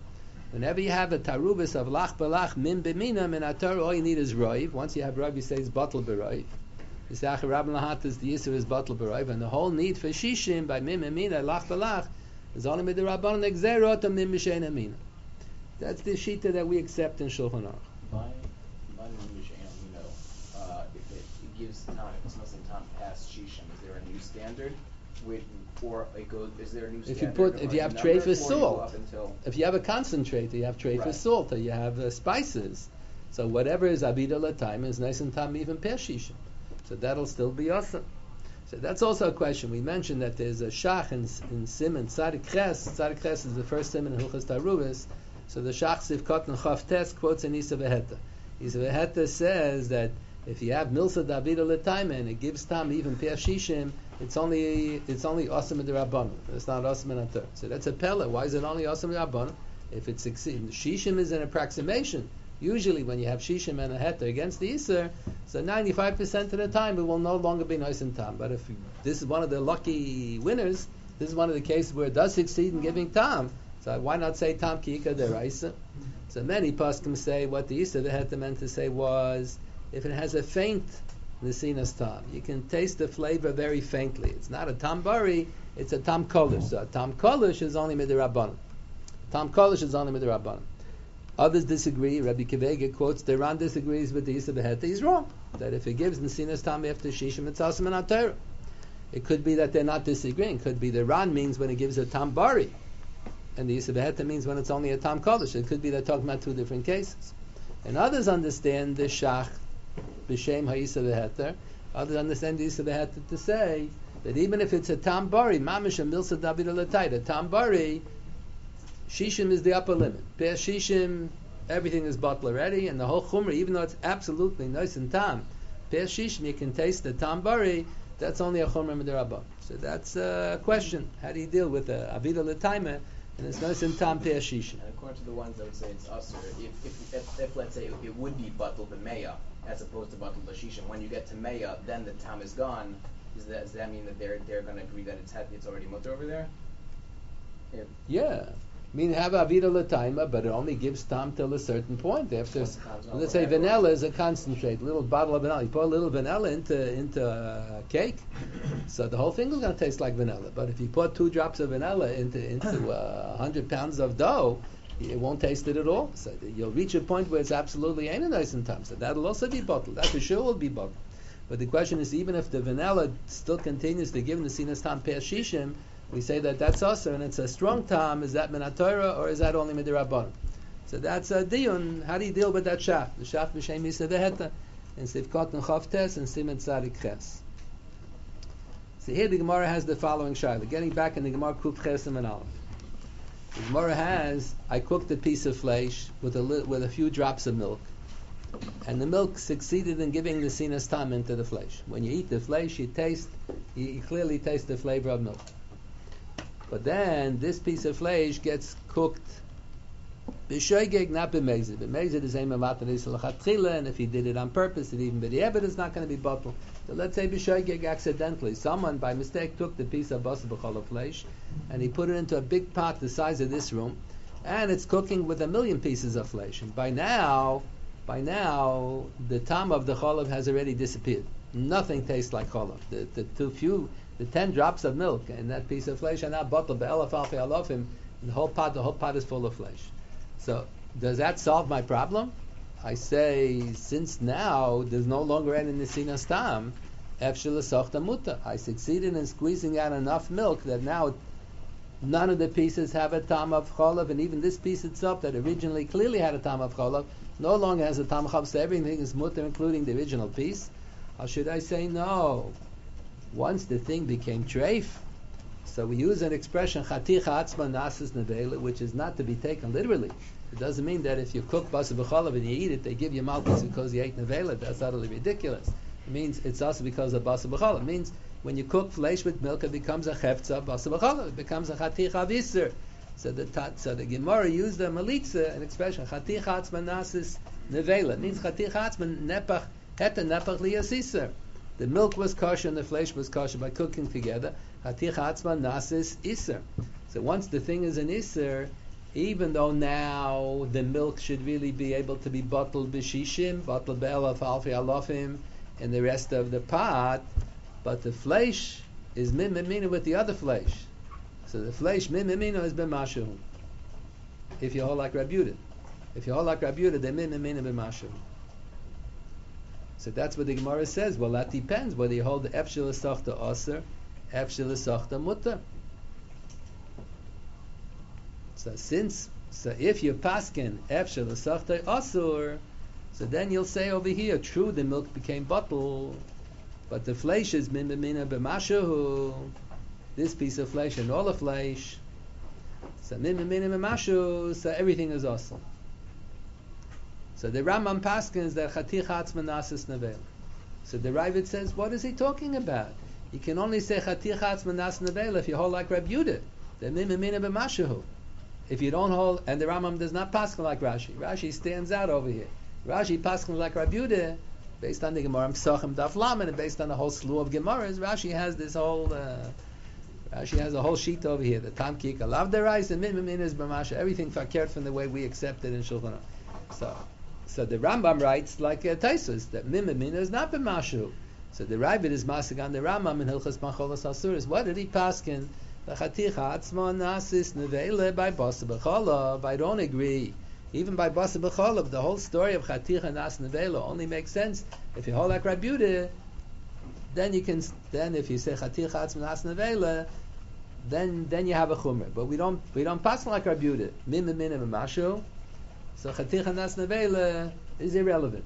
Whenever you have a tarubis of lach belach min b'mina min atar, all you need is roiv. Once you have roiv, you say it's batal b'roiv. You say achar rabban lahat is the yisur is batal b'roiv, and the whole need for shishim by min b'mina lach belach is only with the rabban exerot of min b'shein amina. That's the shita that we accept in Shulchan Aruch. By by min b'shein amina, uh, if it, it gives time, if it's missing time past shishim, is there a new standard? With, or it goes, is there a new If you standard? put, if you have tray for salt, until if you have a concentrate, you have tray for Right. salt, or you have uh, spices. So whatever is abida l'time is nice and tam even peshishim. So that'll still be awesome. So that's also a question. We mentioned that there's a shach in, in Simon Tzadik Ches. Tzadik Ches is the first Simon in Hilchas Tarubis. So the shach Sivkot and Chavtes quotes an Isa Veheta. Isa Veheta says that if you have milsa d'abida l'time and it gives tam even peshishim, it's only it's only awesome in the Rabbanon. It's not awesome in Atar. So that's a pella. Why is it only awesome in the Rabbanon? If it succeeds, shishim is an approximation. Usually, when you have shishim and a heta against the iser, so ninety-five percent of the time it will no longer be nice and tam. But if you, this is one of the lucky winners, this is one of the cases where it does succeed in giving tam. So why not say tam kiika deraisa? So many poskim say what the iser the heta meant to say was if it has a faint Nesinas tam. You can taste the flavor very faintly. It's not a tam bari, it's a tam kolish. So a tam kolish is only midirabbanan. Tam kolish is only midirabbanan. Others disagree. Rabbi Kivega quotes, the Ran disagrees with the Isa Beheta. He's wrong. That if it gives Nesinas tam after Shishim, it's awesome and Atera. It could be that they're not disagreeing. It could be the Ran means when it gives a tam bari, and the Isa Beheta means when it's only a tam kolish. It could be they're talking about two different cases. And others understand the shach b'shem ha'isa v'heter. Others understand the isa v'heter to say that even if it's a tam bari, mamish and milsa david alatayt, a tam bari, shishim is the upper limit. Per shishim, everything is bottled already, and the whole chumra, even though it's absolutely nice and tam, per shishim you can taste the tam bari. That's only a chumra midrabba. So that's a question. How do you deal with a avida l'tayma and it's nice and tam per shishim? And according to the ones that would say it's usher, if, if, if, if let's say it, it would be batal b'meya as opposed to batal b'shishim, when you get to meya, then the tam is gone. Does that, does that mean that they're they're going to agree that it's had, it's already mutter over there? If, Yeah. I mean, have avida l'tayma, but it only gives tam till a certain point. After, Once the tam's gone let's say forever. vanilla is a concentrate, a little bottle of vanilla. You pour a little vanilla into into uh, cake, so the whole thing is going to taste like vanilla. But if you pour two drops of vanilla into into uh, one hundred pounds of dough, it won't taste it at all. So you'll reach a point where it's absolutely ain't a nice and tam. So that'll also be bottled. That for sure will be bottled. But the question is, even if the vanilla still continues to give the sinas tam per shishim, we say that that's also, and it's a strong tam. Is that min haTorah or is that only midirabbanan? So that's a diyun. How do you deal with that shach? The shach b'shem Isa Veheta, and Sivkot and Chavtes and Siman Tzadik Ches. So here the Gemara has the following shayla. Getting back in the Gemara Kuf Chesim and Aleph. The Gemara has, I cooked a piece of flesh with a li- with a few drops of milk, and the milk succeeded in giving the sinas tam into the flesh. When you eat the flesh, you taste, you, you clearly taste the flavor of milk. But then this piece of flesh gets cooked b'shoigeg, not b'mezid. B'mezid is aim and if he did it on purpose, it even b'di'ebed is not going to be bottled. So let's say b'shoigeg accidentally, someone by mistake took the piece of basar b'chol flesh and he put it into a big pot the size of this room, and it's cooking with a million pieces of flesh. And by now, by now, the tam of the cholov has already disappeared. Nothing tastes like cholov. The, the too few. The ten drops of milk in that piece of flesh are now bottled be'elaf alfi alofim. The whole pot, the whole pot is full of flesh. So, does that solve my problem? I say, since now there's no longer any nesinas tam, efshel esochta muta. I succeeded in squeezing out enough milk that now none of the pieces have a tam of cholov, and even this piece itself that originally clearly had a tam of cholov no longer has a tam of cholov. So everything is muta, including the original piece. Or should I say no? Once the thing became treif, so we use an expression chaticha atzma nasis nevela, which is not to be taken literally. It doesn't mean that if you cook basar b'cholav and you eat it, they give you malchus because you ate nevela. That's utterly ridiculous. It means it's also because of basar b'cholav. It means when you cook flesh with milk, it becomes a chefza basar b'cholav. It becomes a chaticha avisir. So the so the Gemara used the malitza, an expression chaticha atzma nasis nevela. It means chaticha atzma nepach heta nepach liyasisir. The milk was kosher and the flesh was kosher by cooking together. Haticha atzma nasis iser. So once the thing is an iser, even though now the milk should really be able to be bottled b'shishim, bottled be'elaf alfi alofim, and the rest of the pot, but the flesh is min mimina with the other flesh. So the flesh min mimina is b'mashu. If you hold like Rabbi Yehuda. If you hold like Rabbi Yehuda, then min mimina b'mashu. So that's what the Gemara says. Well, that depends whether you hold the efshel esachta aser, efshel esachta mutter. So since, so if you paskin efshel esachta aser, so then you'll say over here, true, the milk became bottled, but the flesh is min b'mina b'mashu. This piece of flesh and all the flesh, so min b'mina b'mashu, so everything is awesome. So the Rambam paskins that chaticha atzma nasis nevel. So the Ravid says, what is he talking about? You can only say chaticha atzma nasis nevel if you hold like Rabbi Yehuda. The min b'mina b'mashu. If you don't hold, and the Rambam does not paskin like Rashi. Rashi stands out over here. Rashi paskins like Rabbi Yehuda, based on the Gemara Pesachim Daf Lamed, and based on the whole slew of Gemaras. Rashi has this whole. Uh, Rashi has a whole sheet over here. The Tam Kika Lav Derais and Min Min is B'Masha. Everything fakert from the way we accept it in Shulchan Aruch. So, so the Rambam writes like uh, Taisus that Min Min is not B'Mashu. So the Ravid is masig on the Rambam in Hilchas Macholas Asuris. What did he paskin? The Chaticha Atzma Nasis Nevele by Basa B'Cholav. I don't agree. Even by Basa B'Cholav, the whole story of Chaticha Nas Nevele only makes sense if you hold like Rabbi Yehuda. Then you can. Then if you say Chaticha Atzma Nas Nevele, then then you have a chumrah. But we don't we don't pass like Rabbi Yehuda. Min min min mashu. So Chaticha Nas Nevele is irrelevant.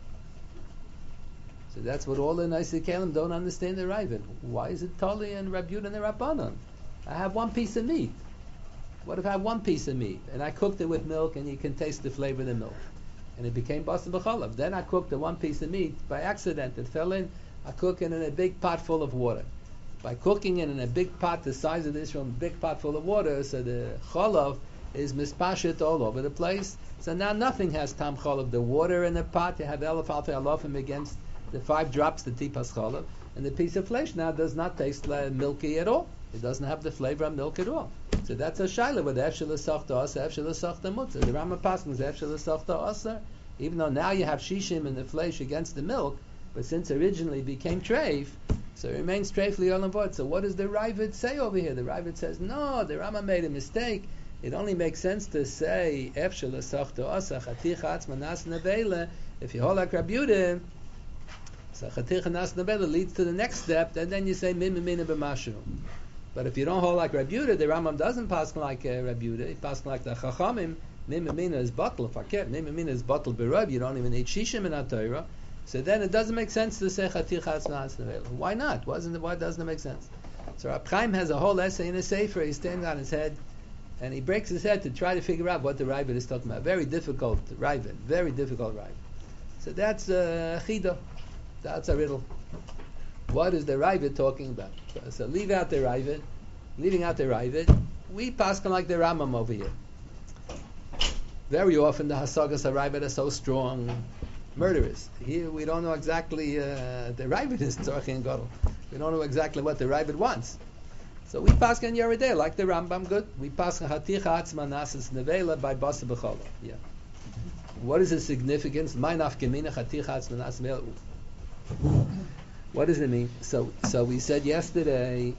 So that's what all the Naisei Kalim don't understand the Ravid. Why is it Tali and Rabbi Yehuda and the Rabbanan? I have one piece of meat. What if I have one piece of meat and I cooked it with milk and you can taste the flavor of the milk, and it became basa b'chalav? Then I cooked the one piece of meat by accident. It fell in. I cook it in a big pot full of water. By cooking it in a big pot the size of this room, a big pot full of water, so the chalav is mispashit all over the place. So now nothing has tam chalav. The water in the pot, you have elef alfei alofim against the five drops, the tipas chalav, and the piece of flesh now does not taste like milky at all. It doesn't have the flavor of milk at all. So that's a shaila with efshel esachta asa, efshel esachta mutzah. The Rambam paskin is efshel esachta asa, even though now you have shishim in the flesh against the milk, but since originally it became treif, so it remains treif li'olam vod. So what does the Ravid say over here? The Ravid says, no, the Rambam made a mistake. It only makes sense to say efshel esachta asa, chaticha atzma nas nevela. If you hold like Rabbi Yehuda, so chaticha nas nevela leads to the next step, and then you say min mimina b'mashu. But if you don't hold like Rabbi Yehuda, the Rambam doesn't pass like uh, Rabbi Yehuda. He passes like the Chachamim. Min Mimina is bottle. Fakir. Min Mimina is bottle berub. You don't even eat shishim in Torah. So then it doesn't make sense to say Chaticha Atzma Atzma. Why not? Wasn't it, why doesn't it make sense? So Rab Chaim has a whole essay in a sefer. He's standing on his head, and he breaks his head to try to figure out what the Ravid is talking about. Very difficult Ravid. Very difficult Ravid. So that's a uh, chida. That's a riddle. What is the Ravid talking about? So, so leave out the Ravid. Leaving out the Ravid, we pass like the Rambam over here. Very often the Hasagas of Ravid are so strong, murderous. Here we don't know exactly, uh, the Ravid is Tzorchi and Gadol. We don't know exactly what the Ravid wants. So we pass on Yeridei, like the Rambam, good. We pass on Haticha Atzma Nasis Nevela by Basa B'Chala. Yeah. What is the significance? My nafkemina Haticha Atzma Nasis Nevela. What does it mean? So, so we said yesterday,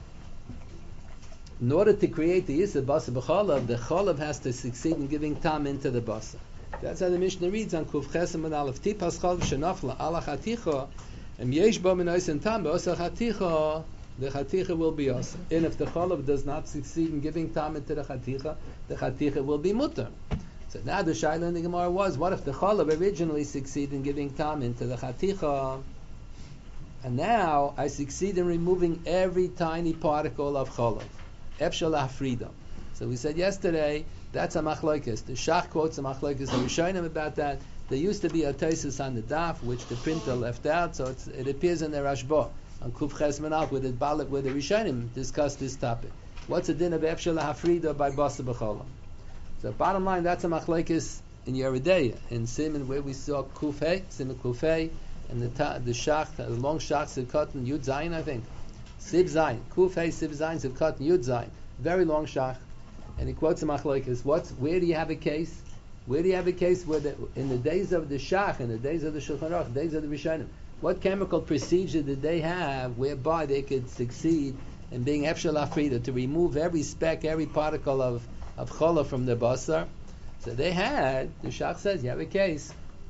in order to create the Yisra Basa B'Chalav, the Chalav has to succeed in giving tam into the Basa. That's how the Mishnah reads on Kuf Chesem and Aleph. Tipas Chalav Shenafla Ala Chaticha, and Yesh Bo Min Oisen Tam Be'osa Chaticha, the Chaticha will be Osa. And if the Chalav does not succeed in giving tam into the Chaticha, the Chaticha will be Mutter. So now the Shaila in the Gemara was, what if the Chalav originally succeeded in giving tam into the Chaticha, and now I succeed in removing every tiny particle of Chalav. Efshel Afrida. So we said yesterday, that's a machlokes. The Shach quotes a machlokes of Rishonim about that. There used to be a tesis on the daf, which the printer left out, so it's, it appears in the Rashba, on Kuf Ches Menach, where the Balak, where the Rishonim discuss this topic. What's the din of Efshel Afrida by Basa B'Cholam? So bottom line, that's a machlokes in Yeridei, in Simon, where we saw Kufay, Simon Kufay, and the ta- the Shach, the long Shach Sivkot and Yud Zayin, I think. Sib Zayin, Kuf Hey Sib Zayin, Sib Kat Yud Zayin, very long shach. and he quotes a machlokes. What's where do you have a case? Where do you have a case where the, in the days of the Shach, in the days of the Shulchan Aruch, the days of the Rishonim, what chemical procedure did they have whereby they could succeed in being efshel afrida, to remove every speck, every particle of of chola from the basar? So they had, the Shach says, you have a case.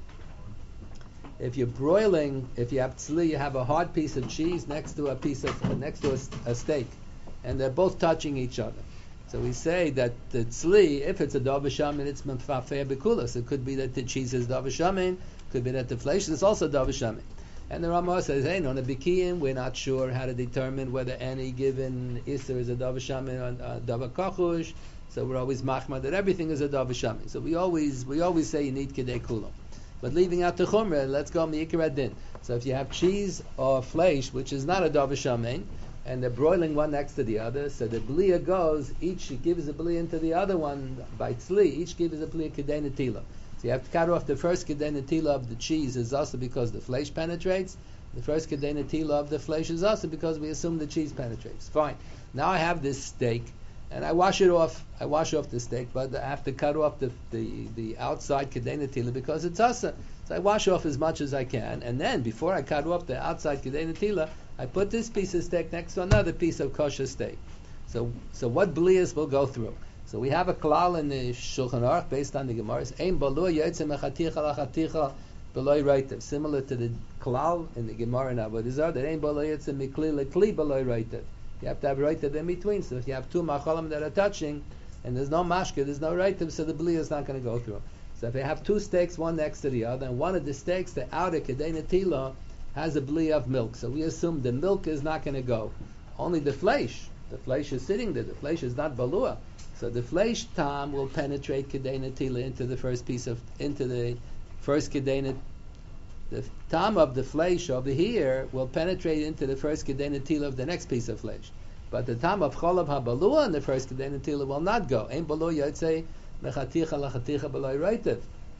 If you're broiling, if you have tzli, you have a hard piece of cheese next to a piece of uh, next to a, a steak, and they're both touching each other. So we say that the tzli, if it's a davar shamin, it's mefafeh bekulas. It could be that the cheese is davar shamin, could be that the flesh is also davar shamin. And the Ramah says, hey, on a bikiyim, we're not sure how to determine whether any given iser is a davar shamin or a davar kachush. So we're always machmad that everything is a davar shamin. So we always we always say you need kedei kulam. But leaving out the chumrah, let's go me'ikar din. So if you have cheese or flesh, which is not a davar shamin, and they're broiling one next to the other, so the bliya goes, each gives a bliya into the other one by tzli, each gives a bliya kedei netila. So you have to cut off the first kedei netila of the cheese is also because the flesh penetrates. The first kedei netila of the flesh is also because we assume the cheese penetrates. Fine. Now I have this steak, and I wash it off. I wash off the steak, but I have to cut off the the, the outside kedei netila because it's asa. So I wash off as much as I can, and then before I cut off the outside kedei netila, I put this piece of steak next to another piece of kosher steak. So, so what bliyas will go through? So we have a klal in the Shulchan Aruch based on the Gemara. Ein balua yotze mechaticha lachaticha b'loi reitiv. Similar to the klal in the Gemara in Avodah Zarah, that ein balua yotze mikli lekli b'loi reitiv. You have to have reitiv in between. So if you have two machalim that are touching, and there's no mashke, there's no reitiv, so the bliya is not going to go through. So if you have two steaks, one next to the other, and one of the steaks, the outer kedei netila, has a bliya of milk. So we assume the milk is not going to go. Only the flesh. The flesh is sitting there. The flesh is not balua. So the flesh tam will penetrate kedei netila into the first piece of, into the first kedei net. The tam of the flesh over here will penetrate into the first kedei netila of the next piece of flesh. But the tam of cholav habalua in the first kedei netila will not go. Ein balua yotzei mechaticha lachaticha b'loi reitiv.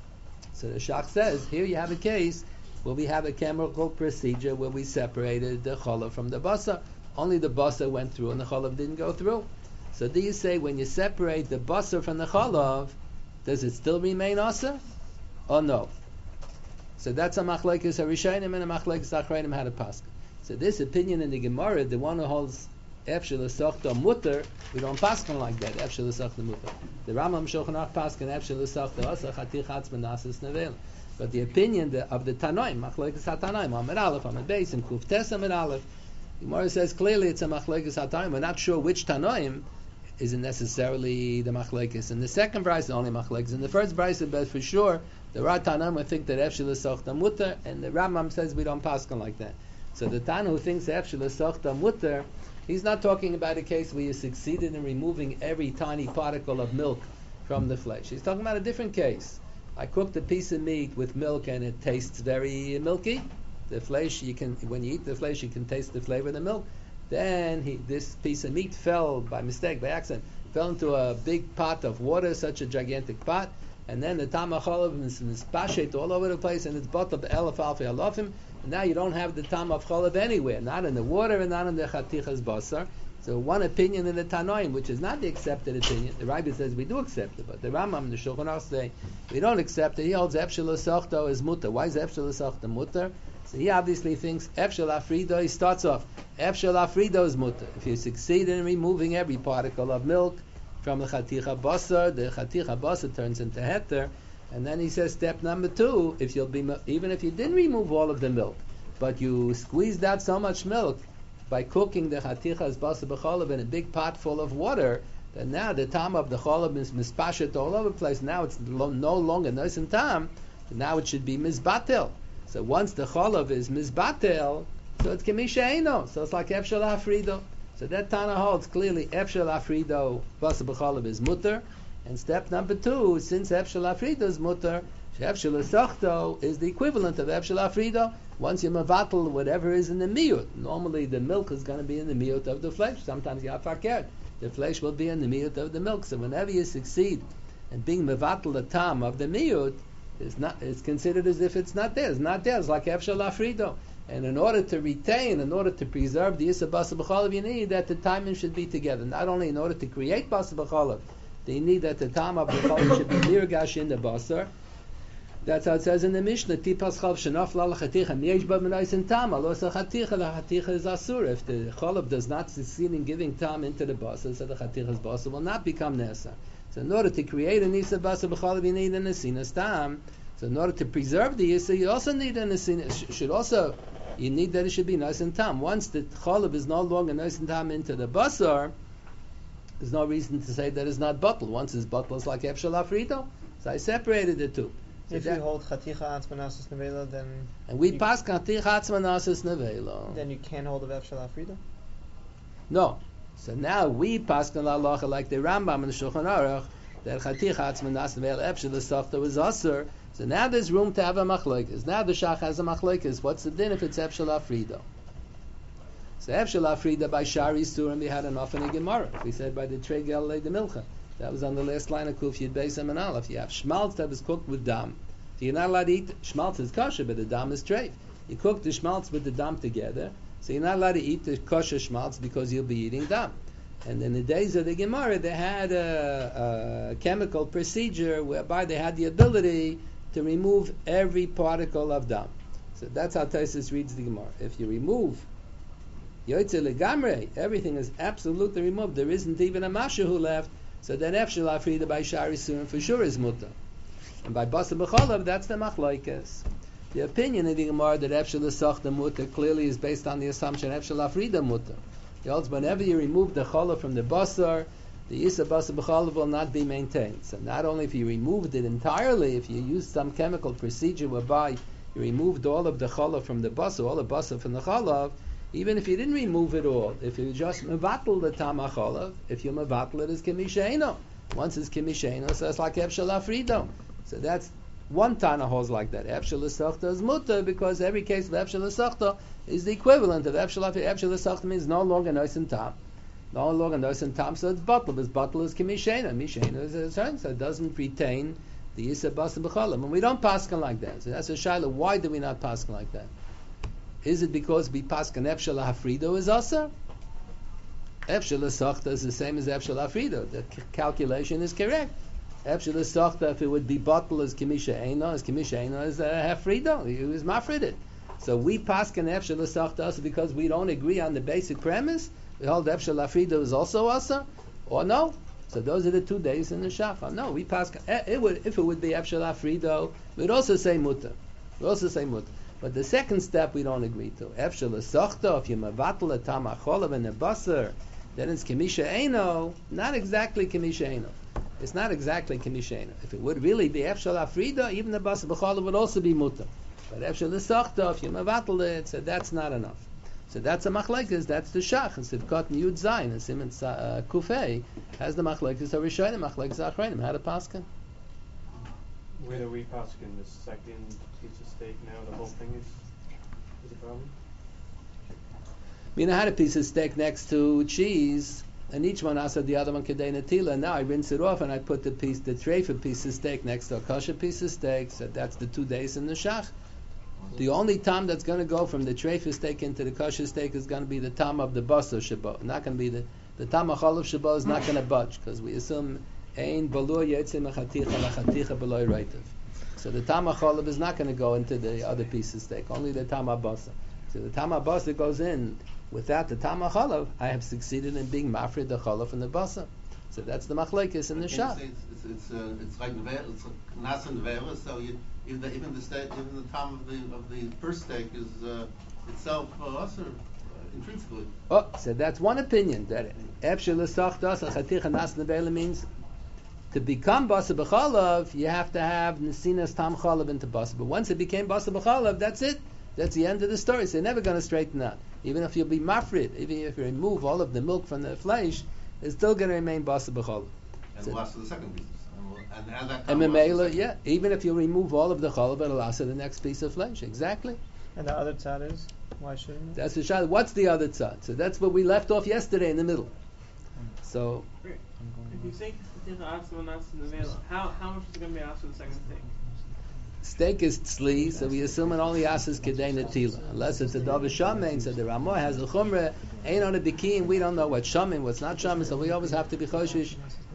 So the Shach says, here you have a case where we have a chemical procedure where we separated the cholav from the basar. Only the basar went through and the cholav didn't go through. So do you say when you separate the basar from the cholav, does it still remain asa or no? So that's a machlekes harishonim and a machlekes achronim how to pass. So this opinion in the Gemara, the one who holds efshel l'sochta mutter, we don't pass like that. Efshel l'sochta mutter. The Rambam Shulchan Aruch paskin efshel l'sochta asa chatichatz benasis nevel. But the opinion the, of the Tanoim, machlekes hatanoim, Amid Aleph, Amid Beis, and Kuf Tes Amid Aleph, the Gemara says clearly it's a machlekes hatanoim. We're not sure which Tanoim isn't necessarily the machlekes. In the second brayse, the only machlekes. In the first brayse, but for sure, the Ra Tanoim would think that efshel l'sochta mutter, and the Rambam says we don't paskin like that. So the Tana who thinks efshel l'sochta mutter, he's not talking about a case where you succeeded in removing every tiny particle of milk from the flesh. He's talking about a different case. I cooked a piece of meat with milk and it tastes very milky. The flesh, you can, when you eat the flesh, you can taste the flavor of the milk. Then he, this piece of meat fell by mistake, by accident, fell into a big pot of water, such a gigantic pot, and then the tamacholav is mispashet all over the place, and it's bottled elef alfi alafim, and now you don't have the tam of cholav anywhere, not in the water and not in the chatichas basar. So one opinion in the Tanoim, which is not the accepted opinion, the Rabbi says we do accept it, but the Rambam and the Shulchan Aruch say we don't accept it. He holds efshel l'sochta is mutter. Why is efshel l'sochta mutter? So he obviously thinks efshel afrido. He starts off efshel afrido is mutter. If you succeed in removing every particle of milk from the chaticha basar, the chaticha basar turns into heter, and then he says step number two: if you'll be even if you didn't remove all of the milk, but you squeezed out so much milk by cooking the chatichas basar b'cholav in a big pot full of water, then now the tam of the cholav is mispashet all over the place. Now it's lo- no longer nice and tam. Now it should be mizbatel. So once the cholav is mizbatel, so it's kemisha eino. So it's like efshel afrido. So that Tana holds clearly efshel afrido basar b'cholav is mutter. And step number two, since efshel afrido is mutter, efshel l'sochta is the equivalent of efshel afrido. Once you mavatal whatever is in the miyut, normally the milk is going to be in the miyut of the flesh. Sometimes you have fakert. The flesh will be in the miyut of the milk. So whenever you succeed in being mavatal the tam of the miyut, it's not. It's considered as if it's not there. It's not there. It's like efshel afrido. And in order to retain, in order to preserve the yisur basar b'cholav, you need that the timing should be together. Not only in order to create basar b'cholav, They need that the tam of the challah should be nirgash in the basar. That's how it says in the Mishnah. Tipas chalav shenaf la lachaticha miyej ba menaisin tam alosa chaticha. The chaticha is asur. If the chalav does not succeed in giving tam into the basar, so the chaticha's basar will not become nesa. So in order to create a nisa basar b'chalav, you need a nesinas tam. So in order to preserve the yisa, you also need a nesinas. Should also you need that it should be nice and tam. Once the chalav is no longer nice and tam into the basar, there's no reason to say that it's not bottled. Once it's bottled, it's like efshel afrido. So I separated the two. So if you hold chaticha atzmanasis nevela, then and we pass chaticha atzmanasis nevela. Then you can't hold of efshel afrido. No. So now we pass kan halacha like the Rambam and the Shulchan Aruch that chaticha atzmanasis nevela efshel softa was asur. So now there's room to have a machlokes. Now the shach has a machlokes. What's the din if it's efshel afrido? So efshel afrido by shari surim we had an often Gemara. We said by the tregel le the milcha. That was on the last line of Kuf Yud Beis and Aleph. You have schmaltz that was cooked with dam. So you're not allowed to eat schmaltz is kosher, but the dam is treif. You cook the schmaltz with the dam together, so you're not allowed to eat the kosher schmaltz because you'll be eating dam. And in the days of the Gemara, they had a, a chemical procedure whereby they had the ability to remove every particle of dam. So that's how Taisus reads the Gemara. If you remove Yoitze legamre, everything is absolutely removed. There isn't even a mashahu left. So then efshel afrida by shari surim for sure is mutter. And by basa b'cholav, that's the machlokes. The opinion of the Gemara that efshel esachta mutter clearly is based on the assumption efshel afrida mutter. He holds whenever you remove the cholov from the basar, the yisa basa b'cholav will not be maintained. So not only if you removed it entirely, if you used some chemical procedure whereby you removed all of the cholov from the basar, all the basar from the cholov, even if you didn't remove it all, if you just mevatel the tamacholav, if you mevatel it as kimisheino, once it's kimisheino, so it's like efshel afrido. So that's one Tana holds like that. Efshel esachta is mutter because every case of efshel esachta is the equivalent of efshel afrido. Efshel esachta means no longer nois and tam, no longer nois and tam. So it's bottle. It's bottle is kimisheino. Misheino is a certain, so it doesn't retain the yisa basa b'cholam. And we don't paskin like that. So that's a shaila. Why do we not paskin like that? Is it because we paskin efshel hafrido is asa? Efshel esachta is the same as efshel hafrido. The c- calculation is correct. Efshel esachta, if it would be bottle as kimisha eino, as kimisha eino is uh, hafrido. He was mafrided. So we paskin efshel esachta asa because we don't agree on the basic premise. We hold efshel hafrido is also asa, or no. So those are the two days in the shachar. No, we paskin. It would if it would be efshel hafrido, we'd also say mutter. We also say mutter. But the second step we don't agree to. Efshel esachta, if you mevatel a tamacholav and a basar, then it's kimisha eino. Not exactly kimisha eino. It's not exactly kimisha eino. If it would really be efshel afrida, even the basar b'cholav would also be mutter. But efshel esachta, if you mevatel it, so that's not enough. So that's a machlekes. That's the shach. And Sivkot and Yud Zayin and Simon uh, Kufay has the machlekes of Rishonim, machlekes achronim. How to paskin? Where do we paskin the second piece of steak now? The whole thing is is a problem. You know, I had a piece of steak next to cheese, and each one asked the other one kedei netila. Now I rinse it off and I put the piece, the treifa piece of steak next to a kosher piece of steak. So that's the two days in the shach. The only time that's going to go from the treifa steak into the kosher steak is going to be the time of the basar shabo. Not going to be the the time of cholav shabo is not going to budge because we assume ein balur yetze mechaticha lachaticha beloy reitiv. So the tam cholav is not going to go into the other piece of steak. Only the tam basar. So the tam basar goes in. Without the tam cholav, I have succeeded in being mafrid the cholav and the basar. So that's the machlekes in the shah. It's it's it's, uh, it's like the it's nas and vera. So you, even the even the steak, even the time of the of the first steak is uh, itself uh, also uh, intrinsically. Oh, so that's one opinion that efshel esachta chaticha nas nevela means to become basar b'chalav, you have to have nesinas tam chalav into basar. But once it became basar b'chalav, that's it. That's the end of the story. So you're never going to straighten out. Even if you'll be mafrid, even if you remove all of the milk from the flesh, it's still going to remain basar b'chalav. And So- last to the second piece. And, and, and that And time lasts the memela, second. yeah, even if you remove all of the chalav, it'll last to the next piece of flesh. Exactly. And the other tzad is why shouldn't it? That's the shayla. What's the other tzad? So that's what we left off yesterday in the middle. So If you say Chaticha Atzma Nas Nevela, how how much is it going to be asked for the second steak? steak is tzli, so we assume it only asks kedei netila, unless it's a davar shamin. So the Ramah has a chumrah, ain't on a bikini. We don't know what's shamin, what's not shamin. So we always have to be choshish.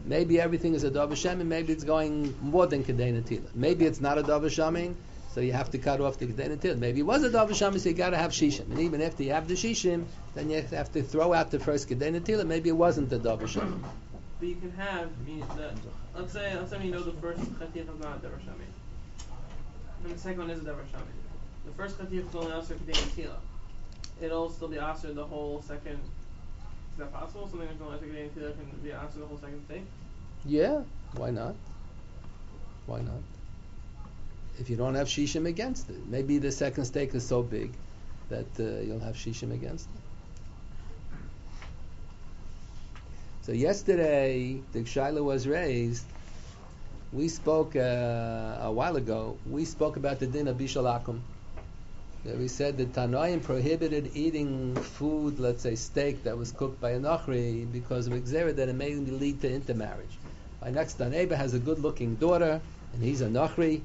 Maybe everything is a davar shemim, maybe it's going more than kedei netila. Maybe it's not a davar shemim, so you have to cut off the kedei netila. Maybe it was a davar shemim, so you got to have shishim. And even after you have the shishim, then you have to throw out the first kedei netila. Maybe it wasn't the davar shemim. But you can have, I mean, the, let's say, let's say we know the first chatich is not a davar shemim, and the second one is a davar shemim. The first chatich is only also kedei netila. It'll still be answered the whole second. Is that possible? Something that's only kedei netila can be answered the whole second steak? Yeah, why not? Why not? If you don't have shishim against it, maybe the second steak is so big that uh, you'll have shishim against it. So yesterday, the Shaila was raised. We spoke uh, a while ago. We spoke about the din of bishul akum. Yeah, we said that Tanoim prohibited eating food, let's say steak that was cooked by a Nachri, because of Xera that it may lead to intermarriage. My next door neighbor has a good-looking daughter, and he's a Nachri,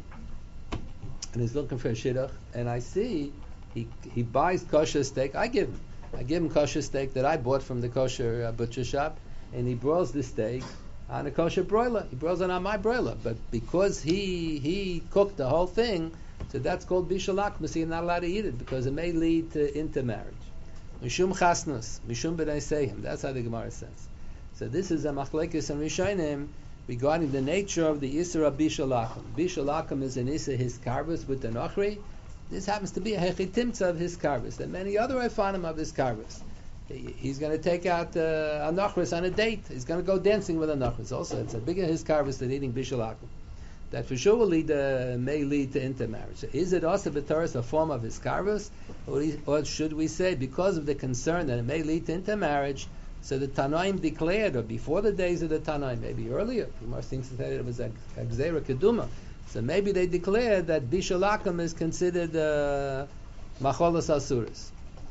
and he's looking for a shidduch. And I see he he buys kosher steak. I give him, I give him kosher steak that I bought from the kosher uh, butcher shop, and he broils the steak on a kosher broiler. He broils it on my broiler, but because he he cooked the whole thing. So that's called bishul akmas. You're not allowed to eat it because it may lead to intermarriage. Mishum chasnus, mishum b'nei seihim. That's how the Gemara says. So this is a machlekes and rishonim regarding the nature of the isra of bishul akum. Bishul akum is an isra his karvus with the nachri. This happens to be a hechitimtza of his karvus. There are many other efanim of his karvus. He's going to take out uh, a nachris on a date. He's going to go dancing with a nachris. Also, it's a bigger his karvus than eating bishul akum. That for sure will lead, uh, may lead to intermarriage. So is it also b'toras a form of his karvus, or, or should we say because of the concern that it may lead to intermarriage, so the Tanoim declared, or before the days of the Tanoim, maybe earlier, Gemara seems to say it was a gzera keduma, so maybe they declared that bishul akum is considered uh, macholas asuras.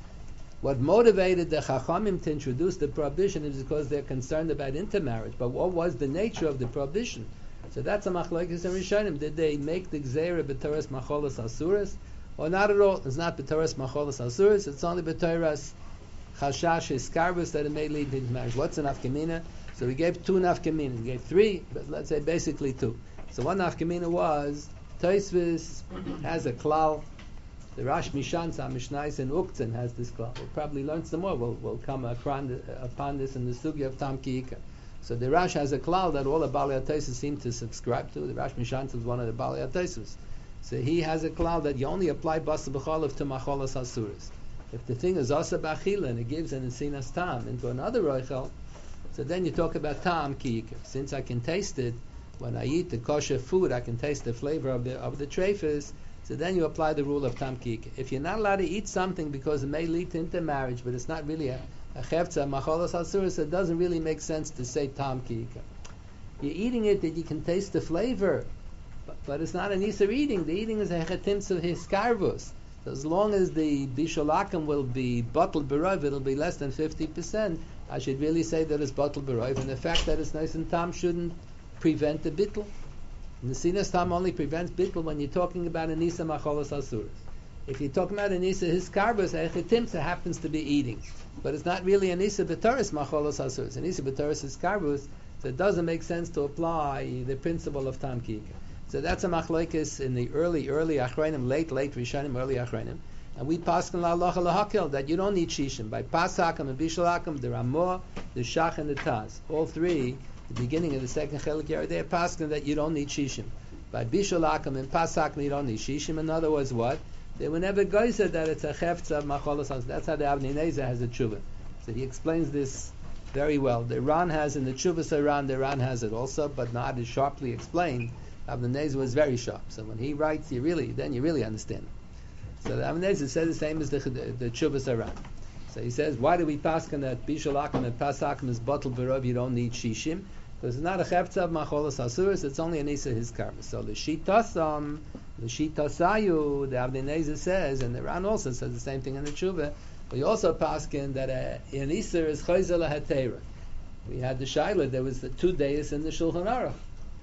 What motivated the Chachamim to introduce the prohibition is because they're concerned about intermarriage. But what was the nature of the prohibition? So that's a machlokes and rishonim. Did they make the gzeira b'toras macholas asuras, or not at all? It's not b'toras macholas asuras. It's only b'toras chashash hiskarvus that it may lead to marriage. What's an nafkamina? So we gave two nafkaminas. We gave three, but let's say basically two. So one nafkamina was Tosfos has a klal. The Rash Mishansa Mishnais and Uktzin has this klal. We'll probably learn some more. We'll, we'll come upon this in the sugya of Tam Ki'ika. So the Rash has a klal that all the Balei HaTosfos seem to subscribe to. The Rash Mishansa is one of the Balei HaTosfos. So he has a klal that you only apply basa b'cholav to macholas asuras. If the thing is asa b'achila and it gives an esinas tam into another roichel, so then you talk about tam ki'ikar. Since I can taste it when I eat the kosher food, I can taste the flavor of the of the treifas. So then you apply the rule of tam ki'ikar. If you're not allowed to eat something because it may lead to intermarriage, but it's not really a a chefza macholas asuras, it doesn't really make sense to say tam ki'ikar. You're eating it that you can taste the flavor, but, but it's not an isur eating. The eating is a hechetimtz of hiskarvus. So as long as the bishul akum will be bottled b'roiv, it'll be less than fifty percent. I should really say that it's bottled b'roiv, and the fact that it's nice and tam shouldn't prevent the bittul. And the sinas tam only prevents bittul when you're talking about an isa macholas asuras. If you're talking about an isa hiskarvus, a hechetimtz happens to be eating, but it's not really an isa b'toras macholas asuras. An isa b'toras hiskarvus. So it doesn't make sense to apply the principle of tam ki'ikar. So that's a machlokes in the early, early achronim, late, late rishonim, early achronim. And we paskin la'alacha lahakil that you don't need shishim. By pasakam and bishul akum, the ramah, the shach, and the taz. All three, the beginning of the second chelik year, they're paskin that you don't need shishim. By bishul akum and pasakam, you don't need shishim. In other words, what? They were never geyser that it's a chefza of macholas. That's how the Avnei Nezer has a tshuva. So he explains this very well. The Ran has in the Chuvas Ran, the Ran has it also, but not as sharply explained. Avnei Nezer was very sharp. So when he writes, you really, then you really understand. So the Avnei Nezer says the same as the, the, the Chuvas Ran. So he says, why do we paskin that bishul akum and pasakim is bottled b'rov? You don't need shishim because it's not a chefza of macholas asuras. It's only an isa his karma. So the shitasam, the shitasayu, the Avnei Nezer says, and the Ran also says the same thing in the Chuvah. We also paskin that uh, an Isser is chayzer lahatera. We had the Shaila, there was the two days in the Shulchan Aruch.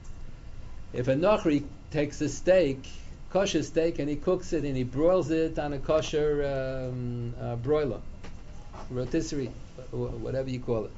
If a Nochri takes a steak, kosher steak, and he cooks it and he broils it on a kosher um, uh, broiler, rotisserie, whatever you call it.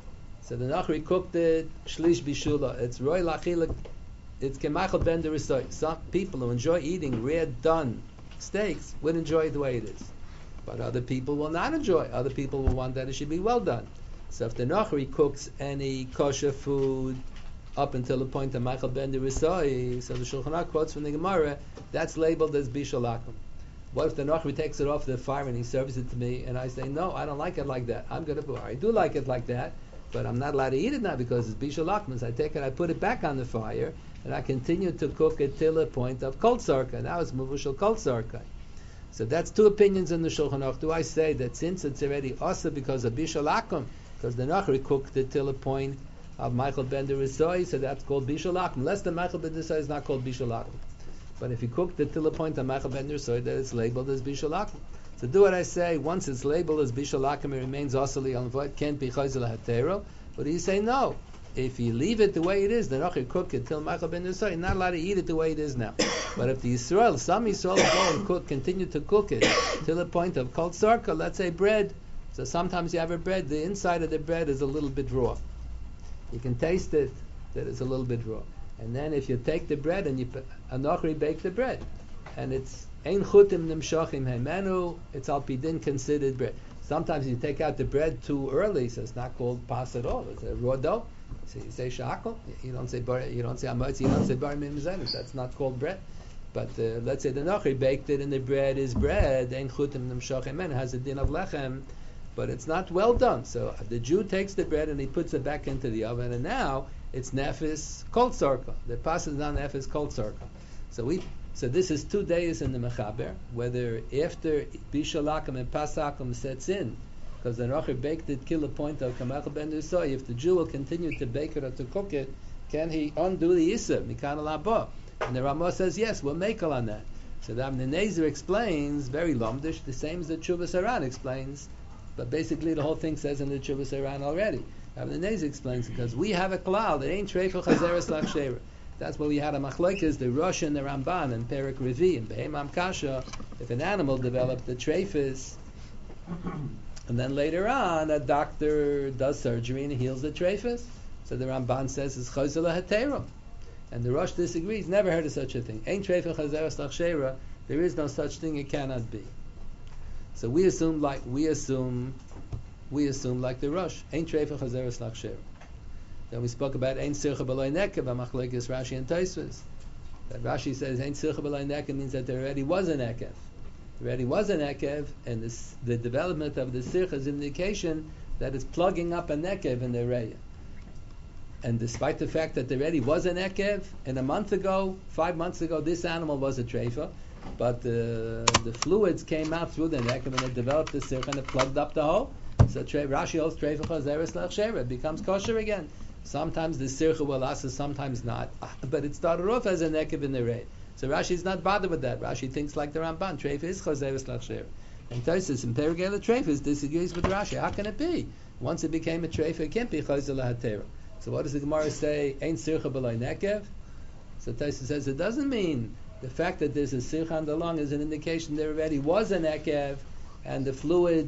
So the Nachri cooked it shlish bishula. It's roy lachilak. It's kemachal ben derisoi. Some people who enjoy eating rare done steaks would enjoy it the way it is, but other people will not enjoy. Other people will want that it should be well done. So if the Nachri cooks any kosher food up until the point of Michael ben derisoi, so the Shulchan Aruch quotes from the Gemara, that's labeled as bishalakum. What if the Nachri takes it off the fire and he serves it to me, and I say, no, I don't like it like that. I'm going to, I do like it like that, but I'm not allowed to eat it now because it's bishalakum. So I take it, I put it back on the fire, and I continue to cook it till the point of kol sarka. Now it's muvushal kol sarka. So that's two opinions in the Shulchan Aruch. Do I say that since it's already asa because of bishalakum, because the Nachri cooked it till the point of Michael ben derisoi, so that's called bishalakum. Less than Michael ben derisoi is not called bishalakum. But if you cooked it till the point of Michael ben derisoi, that it's labeled as bishalakum. So do what I say. Once it's labeled as bishalakum, it remains asali on what can't be chayzel hatero. But you say no. If you leave it the way it is, the Nachri cook it till Michael ben derisoi, you're not allowed to eat it the way it is now. But if the Yisrael, some Yisrael go and cook, continue to cook it till the point of kol sarka, let's say bread. So sometimes you have a bread, the inside of the bread is a little bit raw. You can taste it, that it's a little bit raw. And then if you take the bread and you put, a Nachri bake the bread, and it's ein chutim nimshachim heimenu, it's al pidin considered bread. Sometimes you take out the bread too early, so it's not called pas at all. It's a raw dough. So you say shakal. You don't say bar. You don't say amatzi. You don't say bar mimzenis. That's not called bread. But uh, let's say the Nachri baked it, and the bread is bread. Ein chutim nimshachim heimenu has a din of lechem, but it's not well done. So the Jew takes the bread and he puts it back into the oven, and now it's nefis kol sarka. The pas is not nefis kol sarka. So we, so this is two days in the mechaber, whether after bishalakum and pasakum sets in, because the Nachri baked it kill a point of kamach ben derisoi. If the Jew will continue to bake it or to cook it, can he undo the issa mikan alaba? And the Ramah says yes, we'll make on that. So the Avnei Nezer explains very lomdish, the same as the Tshuvas Haran explains. But basically, the whole thing says in the Tshuvas Haran already. Avnei Nezer explains because we have a klal that ain't treifel chazeres lachshera. That's why we had a machlokes, the Rosh and the Ramban and Perik Revi and Behemam Kasha. If an animal developed the treifis, and then later on a doctor does surgery and heals the treifis, so the Ramban says it's chayzel haterim, and the Rosh disagrees. Never heard of such a thing. Ain't treifel chazeres lachshera. There is no such thing. It cannot be. So we assume like we assume we assume like the Rosh. Ain't treifel chazeres lachshera. Then we spoke about Ein Sircha B'loi Nekev, Machlekes Rashi and Tosfos. That Rashi says Ein Sircha B'loi Nekev means that there already was an Ekev. There already was an Ekev, and this, the development of the Sircha is an indication that it's plugging up a Nekev in the Reya. And despite the fact that there already was an Ekev, and a month ago, five months ago, this animal was a Treifa, but uh, the fluids came out through the Nekev and it developed the Sircha and it plugged up the hole. So tre- Rashi holds Treifa Chazeres Lachshera. It becomes kosher again. Sometimes the sircha will asa, sometimes not. But it started off as a nekev in the rei. So Rashi is not bothered with that. Rashi thinks like the Ramban. Treif is chazeres lachsher. And Tosfos in Perigela Treifus disagrees with Rashi. How can it be? Once it became a treif, it can't be chazer lahatera. So what does the Gemara say? Ain't sircha b'loi nekev? So Tosfos says it doesn't mean the fact that there's a sircha on the lung is an indication there already was a nekev, and the fluid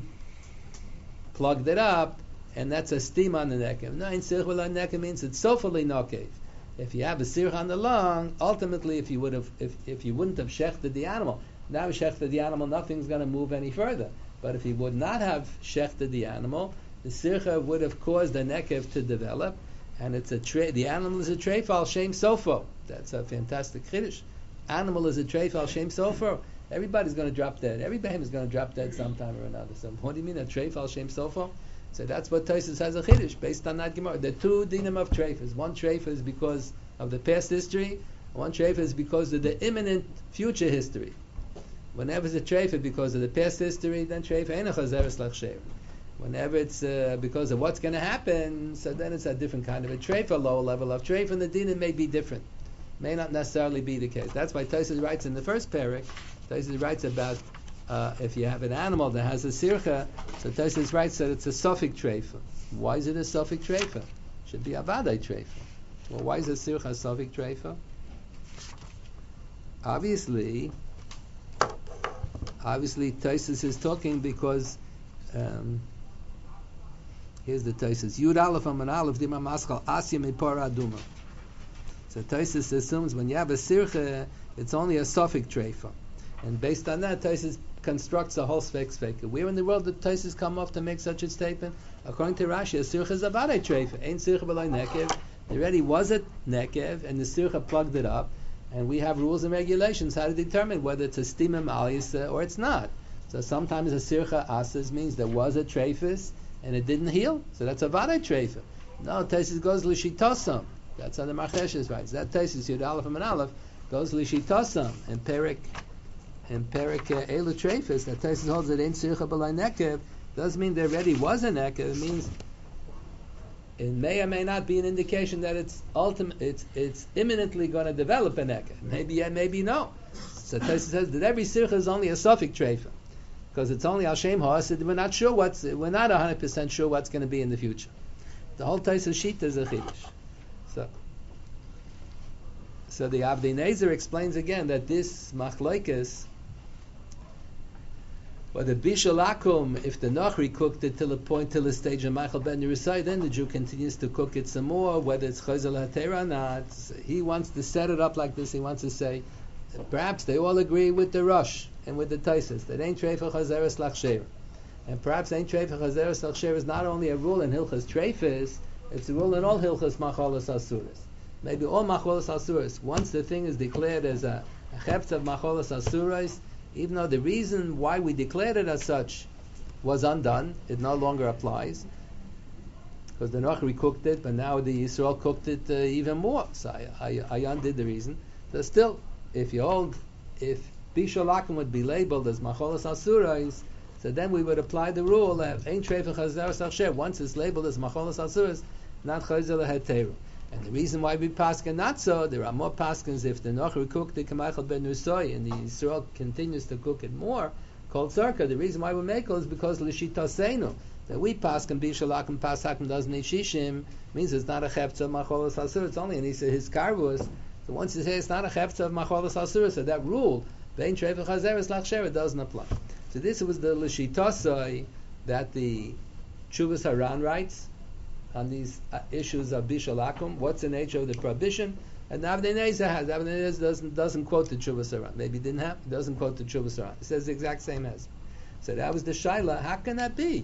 plugged it up. And that's a steam on the nekev. No, in sirch b'loi nekev means it's sofally nokev. If you have a sirch on the lung, ultimately, if you would have, if, if you wouldn't have shechted the animal, now shechted the animal, nothing's going to move any further. But if you would not have shechted the animal, the sircha would have caused the nekev to develop, and it's a tre- the animal is a treif al shem sofo. That's a fantastic chiddush. Animal is a treif al shem sofo. Everybody's going to drop dead. Every behem is going to drop dead sometime or another. So what do you mean a treif al shem sofo? So that's what Tosfos has a chiddush based on that Gemara. The two dinim of treifas. One treifa is because of the past history. One treifa is because of the imminent future history. Whenever it's a treifa because of the past history, then treifa ain't a chazeres lachsher. Whenever it's uh, because of what's going to happen, so then it's a different kind of a treifa, lower level of treifa, and the dinim may be different. May not necessarily be the case. That's why Tosfos writes in the first parak. Tosfos writes about Uh, if you have an animal that has a sircha, so Tosfos writes that it's a suffik treifa. Why is it a suffik treifa? It should be a vadai treifa. Well, why is a sircha a suffik treifa? Obviously, obviously Tosfos is talking because um, Here's the Taisus. Yud Aleph Aman Aleph Dima Maskal Asya Mipara Aduma. So Taisus assumes when you have a sircha, it's only a sofik treifa. And based on that, Taisus constructs a whole sfek sfeka. Where in the world did Taisus come off to make such a statement? According to Rashi, a sircha is a vadei treifa. Ain't sircha b'lai nekev. There already was a nekev, and the sircha plugged it up. And we have rules and regulations how to determine whether it's a stimim aliyah or it's not. So sometimes a sircha asas means there was a treifus and it didn't heal, so that's a vadei treifa. No, Taisus goes l'shitosam. That's how the Marcheshes writes. That Taisus Yud Aleph and Aleph goes l'shitosam and perik and perik uh, elu treifus. That Taisus holds that ain't sircha b'lai nekev. Doesn't mean there already was a nekev. It means it may or may not be an indication that it's ultimate, it's it's imminently going to develop a nekev. Maybe yeah, maybe no. So Taisus says that every sircha is only a sofik treifa, because it's only al shem ha'asid. We're not sure what's we're not a hundred percent sure what's going to be in the future. The whole Taisus shita is a chiddush. So, so the Avdei Nezer explains again that this machlokes, or the bishul akum, if the Nachri cooked it till a point, till a stage of Michael ben Yerusai, then the Jew continues to cook it some more, whether it's chayzel hatera or not. He wants to set it up like this. He wants to say, perhaps they all agree with the Rosh and with the Taisus that ain't treifa chazeres lachsher, and perhaps ain't treifa chazeres lachsher is not only a rule in Hilchas treifas, it's a rule in all Hilchas macholas asuras. Maybe all macholas asuras. Once the thing is declared as a, a cheptz of macholas asuras, even though the reason why we declared it as such was undone, it no longer applies. Because the Nachri cooked it, but now the Yisrael cooked it uh, even more. So I, I, I undid the reason. So still, if you hold, if bishul akum would be labeled as macholas asuras, so then we would apply the rule that ein treifa chazeres lachsher. Once it's labeled as macholas asuras, not chayzel heteru. And the reason why we paskin not so, there are more paskins if the Nachri cooked it k'maichel ben Nusoi and the Yisrael continues to cook it more, called tzarka. The reason why we make it is because l'shitaseinu, that we paskin bishul akum pasakim doesn't need shishim, means it's not a cheptza of macholas asuras, it's only an isa his karvus. So once you say it's not a cheptza of macholas asuras, so that rule, bein treifa chazeres lachsher, it doesn't apply. So this was the l'shitasai that the Chuvas Haran writes on these uh, issues of bishul akum. What's the nature of the prohibition? And the Avnei Nezer has. Avnei Nezer doesn't doesn't quote the Chuvas Haran. Maybe he didn't have. He doesn't quote the Chuvas Haran. It says the exact same as. So that was the shaila. How can that be?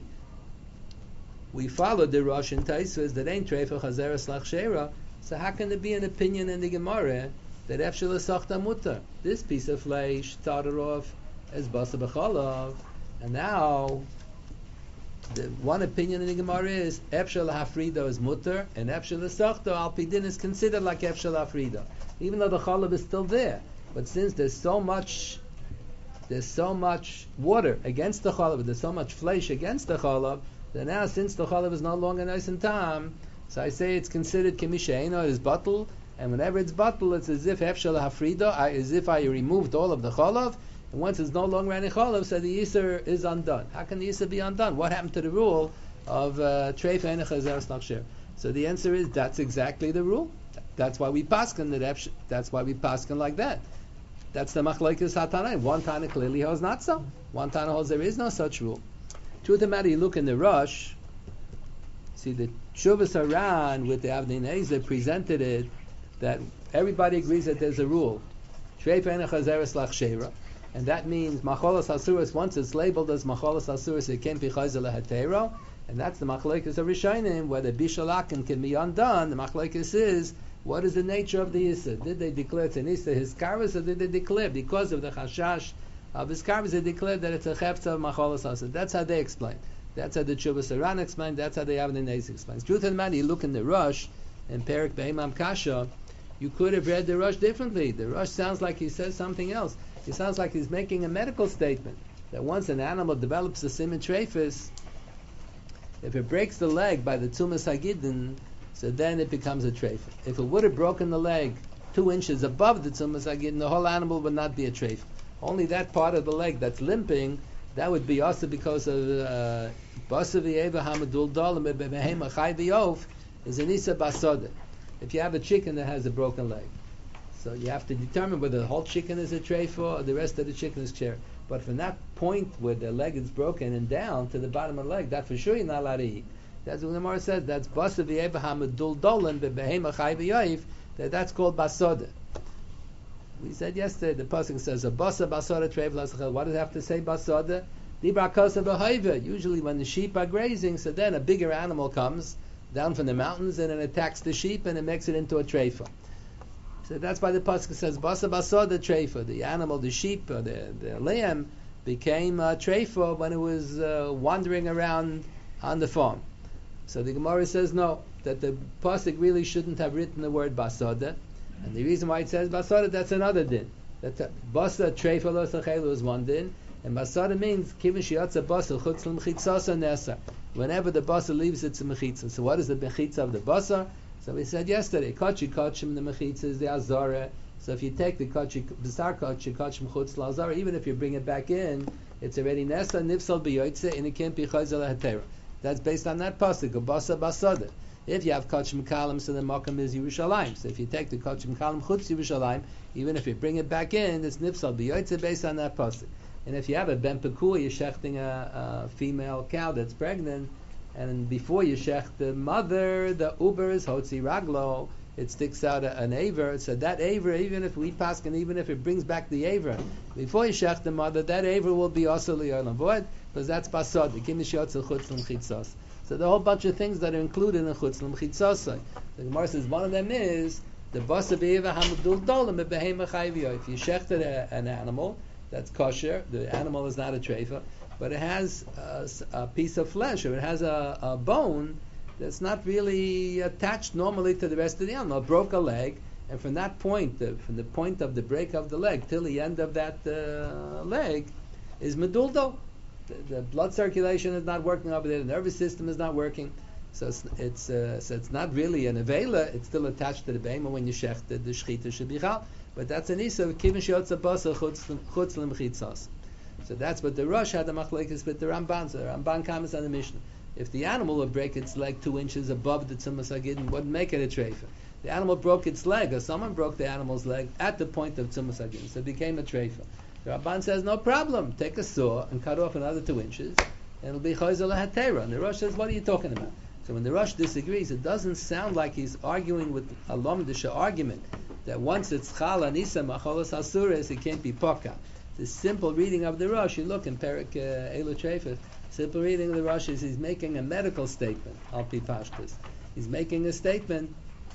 We followed the Rosh and Taisvus that ain't treifa chazeres lachshera. So how can there be an opinion in the Gemara that efshel esachta mutar? This piece of flesh started off as basa b'chalav, and now the one opinion in the Gemara is efshel hafrida is mutar, and efshel esachta al pidin is considered like efshel hafrida, even though the chalav is still there. But since there's so much, there's so much water against the chalav, there's so much flesh against the chalav, that now since the chalav is no longer nice and tam, so I say it's considered kemisheino is bottle, and whenever it's bottle, it's as if efshel hafrida, as if I removed all of the chalav. And once it's no longer any chalav, so the yisur is undone. How can the yisur be undone? What happened to the rule of treifa ein chazeres lachsher? So the answer is that's exactly the rule. That's why we paskin that. That's why we paskin like that. That's the machlokes hatanai. One Tana clearly holds not so. One Tana holds there is no such rule. Truth of the matter, you look in the Rosh. See the Chuvas Haran with the Avnei Nezer presented it that everybody agrees that there's a rule. Treifa ein chazeres lachshera. And that means macholas asuras, once it's labeled as macholas asuras, it can't be chayzel hetero, and that's the machlokes of Rishonim, whether bishul akum can be undone. The machlokes is, what is the nature of the yisur? Did they declare it's an yisur his karvus, or did they declare because of the chashash of his karvus, they declared that it's a cheptza of macholas asuras? That's how they explain. That's how the Chuvas Haran explained. That's how the Avnei Nezer explains. Truth of the matter, you look in the Rosh and Perik Be'imam Kasha, you could have read the Rosh differently. The Rosh sounds like he says something else. It sounds like he's making a medical statement that once an animal develops a siman treifus, if it breaks the leg by the tumas hagidin, so then it becomes a treifus. If it would have broken the leg two inches above the tumas hagidin, the whole animal would not be a treifus. Only that part of the leg that's limping, that would be also because of basa v'yeva hamadul dalim b'mehema chai v'yof is an isa basode. If you have a chicken that has a broken leg, so you have to determine whether the whole chicken is a treifa or the rest of the chicken is cher. But from that point where the leg is broken and down to the bottom of the leg, that for sure you're not allowed to eat. That's what the Gemara says. That's basa v'yevaham duldolan b'behema chay v'yoif. That that's called basoda. We said yesterday the pasuk says a basa basoda treiv lasachel. What does it have to say basoda? Dibra kosa v'hoiva. Usually when the sheep are grazing, so then a bigger animal comes down from the mountains and it attacks the sheep and it makes it into a treifa. So that's why the pasuk says basa basoda treifa. The animal, the sheep, or the the lamb became a treifa when it was uh, wandering around on the farm. So the Gemara says no, that the pasuk really shouldn't have written the word basoda, and the reason why it says basoda, that's another din. That basa treifa lo sachelu is one din, and basoda means kivin shiyatza basa chutz l'mechitzasa nesa. Whenever the basa leaves, it's a mechitza. So what is the mechitza of the basa? So we said yesterday, kachi kachim, the mechitza is the azara. So if you take the kachi b'sar kachi kachim chutz l'azara, even if you bring it back in, it's already nesa nifsal b'yoytze, and it can't be chayzel hatera. That's based on that pasuk of basa basada. If you have kachim kalim, so the makam is Yerushalayim. So if you take the kachim kalim chutz Yerushalayim, even if you bring it back in, it's nifsal b'yoytze based on that pasuk. And if you have a ben pekua, you're shechting a, a female cow that's pregnant, and before you shech the mother, the uber is hotzi raglo, it sticks out a, an aver. So that aver, even if we pass, and even if it brings back the aver, before you shech the mother, that aver will be also li'olam void, because that's basod. The kimish yotzel chutz l'mchitzos. So the whole bunch of things that are included in chutz l'mchitzos. The Gemara says one of them is the basa be'eva hamudul dolam be'behema chayviyah. If you shechted an animal that's kosher, the animal is not a treifa, but it has a, a piece of flesh, or it has a, a bone that's not really attached normally to the rest of the animal. It broke a leg, and from that point, the, from the point of the break of the leg till the end of that uh, leg, is meduldo. The, the blood circulation is not working over there, the nervous system is not working, so it's, it's uh, so it's not really an avela. It's still attached to the beima. When you shech the, the shechita should be chal, but that's an isa kivin sheyotza basa chutz l'mchitzas. So that's what the Rosh had the machlekes with the Ramban. So the Ramban comments on the Mishnah. If the animal would break its leg two inches above the tzumas hagidin, wouldn't make it a treifa. The animal broke its leg, or someone broke the animal's leg at the point of tzumas hagidin, so it became a treifa. The Ramban says no problem. Take a saw and cut off another two inches, and it'll be chayzel hatera. And the Rosh says, what are you talking about? So when the Rosh disagrees, it doesn't sound like he's arguing with a lomdisha argument that once it's chal anisa macholos asures, it can't be poka. The simple reading of the Rosh, you look in Perik uh, Elu Treifah, simple reading of the Rosh is he's making a medical statement, al pi pashtus. He's making a statement,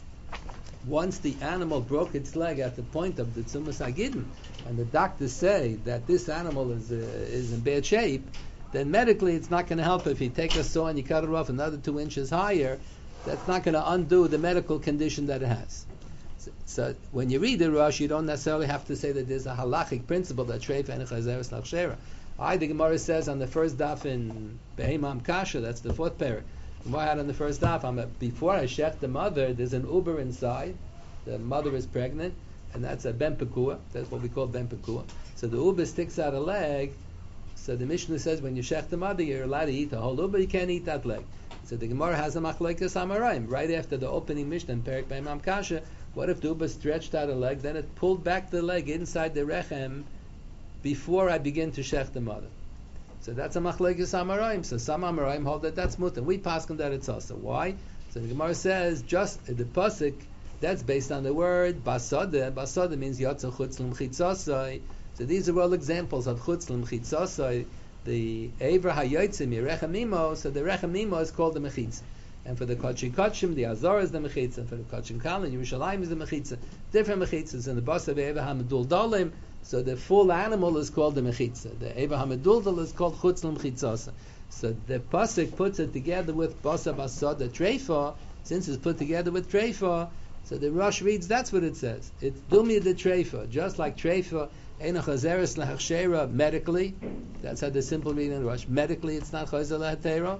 once the animal broke its leg at the point of the tzumas hagidin, and the doctors say that this animal is uh, is in bad shape, then medically it's not going to help if you take a saw and you cut it off another two inches higher. That's not going to undo the medical condition that it has. So when you read the Rosh, you don't necessarily have to say that there's a halachic principle that treifa and chazeres lachshera. I the Gemara says on the first daf in Behemam Kasha, that's the fourth parak. Gemara had on the first daf, I'm a, before I shech the mother, there's an uber inside. The mother is pregnant, and that's a ben pekua. That's what we call ben pekua. So the uber sticks out a leg. So the Mishnah says when you shech the mother, you're allowed to eat the whole uber. You can't eat that leg. So the Gemara has a machlekes amarayim right after the opening Mishnah in Perik Behemam Kasha. What if the uber stretched out a leg, then it pulled back the leg inside the rechem before I begin to shech the mother? So that's a machlekes amarayim. So some amarayim hold that that's mutar. We paskin that it's also. Why? So the Gemara says just the pasuk that's based on the word basada. Basada means yotza chutz l'mchitzasai. So these are all examples of chutz l'mchitzasai. The Ever Hayotzim Yerechamimo, so the Rechamimo is called the Mechitza. And for the Kachim Kachim, the Azor is the Mechitza. And for the Kachim Kalim, Yerushalayim is the Mechitza. Different Mechitzas. And the Basa of Ever Hamadul Dalim, so the full animal is called the Mechitza. The Ever Hamadul Dal is called Chutz L'Mechitzasa. So the Pasuk puts it together with Basa Basad, the Treifa, since it's put together with Treifa, so the Rosh reads, that's what it says. It's Dumi the Treifa, just like Treifa, Eina Chazeres L'Hachshera, medically. That's how the simple reading in the Rosh. Medically, it's not Chazer L'Hatero.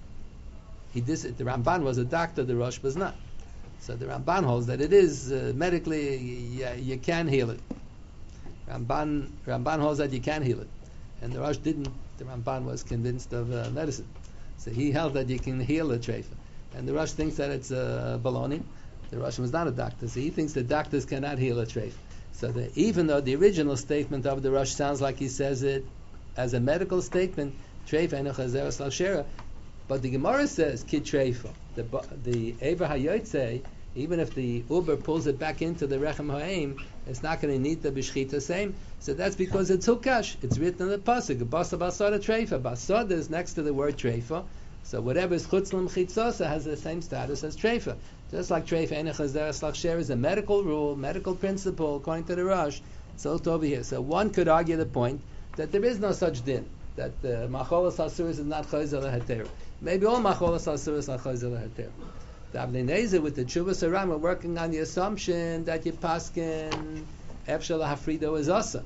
He dis- the Ramban was a doctor, the Rosh was not. So the Ramban holds that it is uh, medically, you, you can heal it. Ramban, Ramban holds that you can heal it. And the Rosh didn't. The Ramban was convinced of uh, medicine. So he held that you can heal a treifa. And the Rosh thinks that it's a uh, baloney. The Rosh was not a doctor, so he thinks that doctors cannot heal a treifa. So the, even though the original statement of the Rosh sounds like he says it as a medical statement, treifa eno chazeres l'shera, But the Gemara says kid treifa. The the Eber Hayotze, even if the Uber pulls it back into the Rechem Ha'im, it's not going to need the Bishchita same. So that's because it's Hukash. It's written in the Pasuk. Basa Basada Treifa. Basada is next to the word Treifa. So whatever is Chutzlam Chitzasa has the same status as Treifa. Just like Treifa Enech Hazeres Lachsher is a medical rule, medical principle, according to the Rosh. So it's over here. So one could argue the point that there is no such din, that the Macholas Hasuris is not Chayzel HaHeter. Maybe all Macholas Hasuris are Chayzel HaHeter. The Avnei Nezer with the Tshuvas Aram are working on the assumption that your paskin Efshel Hafrido is Asa.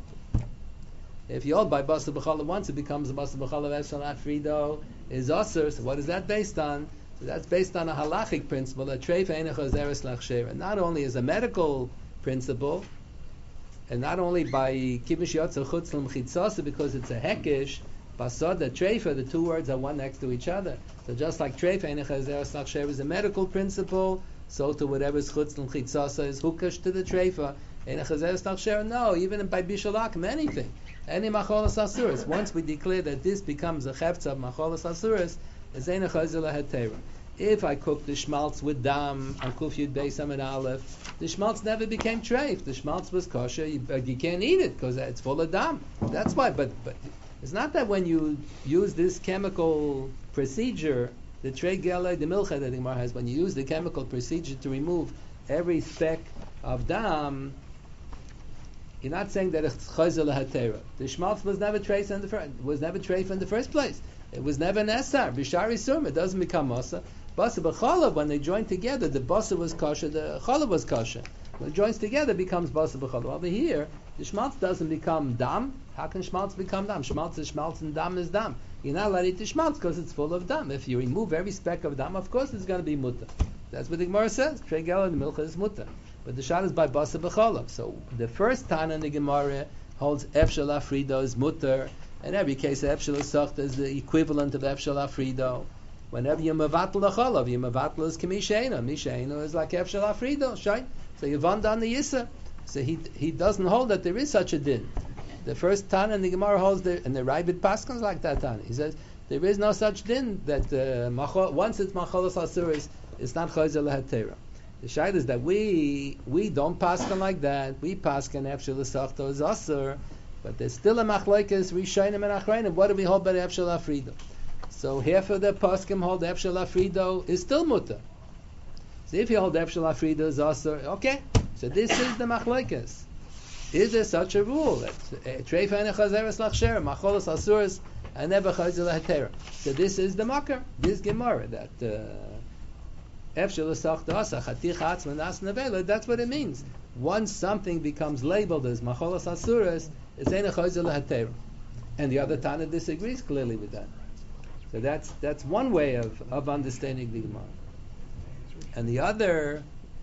If you hold by Basa B'chala once, it becomes Basa B'chala Efshel Hafrido is Asa. So what is that based on? So that's based on a halachic principle that Treifa Einach Hazeres Lachsher. And not only is a medical principle, and not only by Kibush Yotzer Chutzlam Chitzasa because it's a hekish, Basada, Treifa, the two words are one next to each other. So just like Treifa Einach Hazeres Lachsher is a medical principle, so to whatever is Chutzlam Chitzasa is hukash to the Treifa Einach Hazeres Lachsher. No, even by Bishalakim, anything. Any Macholas Asuris. Once we declare that this becomes a Chefza of Macholas Asuris, is Einach Hazeres Lachsher. If I cook the schmaltz with dam on Kuf Yud Beis Amid Aleph, the schmaltz never became treif. The schmaltz was kosher. You, uh, you can't eat it because it's full of dam. That's why. But but it's not that when you use this chemical procedure, the trei gele, the milcha that the Gemara has, when you use the chemical procedure to remove every speck of dam, you're not saying that it's chayzel hatera. The schmaltz was never treif in the first, was never treif in the first place. It was never nesar. Bishari sum. It doesn't become masa. Basa b'chalav, when they join together, the basa was kosher, the chalav was kosher. When it joins together, it becomes basa b'chalav. Over here, the schmaltz doesn't become dam. How can schmaltz become dam? Schmaltz is schmaltz and dam is dam. You're not allowed to eat the schmaltz because it's full of dam. If you remove every speck of dam, of course it's going to be mutter. That's what the Gemara says. Trei gela, the milcha is mutter. But the shad is by basa b'chalav. So the first Tana in the Gemara holds efshel afrido is mutter. In every case, efshel sachta is the equivalent of efshel afrido. Whenever you mevatel the chalav, you mevatel is k'misheina. Misheina is like efshel afrido, right? So you vand on the yisa. So he he doesn't hold that there is such a din. The first Tana in the Gemara holds the, and the Rabbit Paskins like that Tana. He says there is no such din that uh, machol, once it's macholas asuris, it's not chayzel lehatera. The shayla is that we we don't paskin like that. We paskin efshel sachta is asur, but there's still a machlokes rishayim and achrayim. What do we hold by the efshel afrido? So half of the paskim hold the efshel afrido is still mutter. So if you hold the efshel afrido is asur, okay. So this is the machlokes. Is there such a rule that treifa and chazeres lachsher macholas asuris and never chayzel hatera? So this is the makar. This gemara that efshel sachta asa chatich atzman as nevela. That's what it means. Once something becomes labeled as macholas asuris, it's ain't a chayzel hatera. And the other Tana disagrees clearly with that. So that's that's one way of, of understanding the Gemara. And the other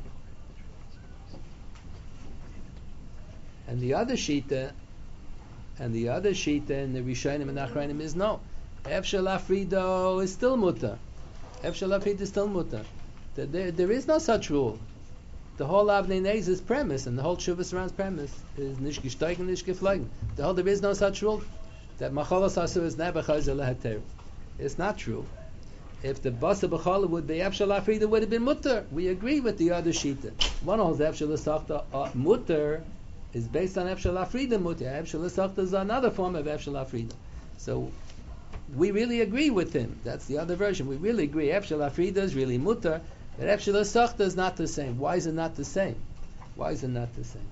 and the other shita and the other shita in the Rishonim and Achrayim is no. Efshel afrido is still mutter. Efshel afrido is still mutter. There, there is no such rule. The whole Avnei Nezer's premise and the whole Shuvas Aram's premise is nish geshtoigen, nish geflogen. The whole there is no such rule that macholas asur is never chayzel leheter. It's not true. If the basa b'chala would be efshel afrido, it would have been mutter. We agree with the other shita. One holds efshel l'sachta uh, mutter is based on efshel afrido mutter. Efshel l'sachta is another form of efshel afrido. So we really agree with him. That's the other version. We really agree. Efshel afrido is really mutter, but efshel l'sachta is not the same. Why is it not the same? Why is it not the same?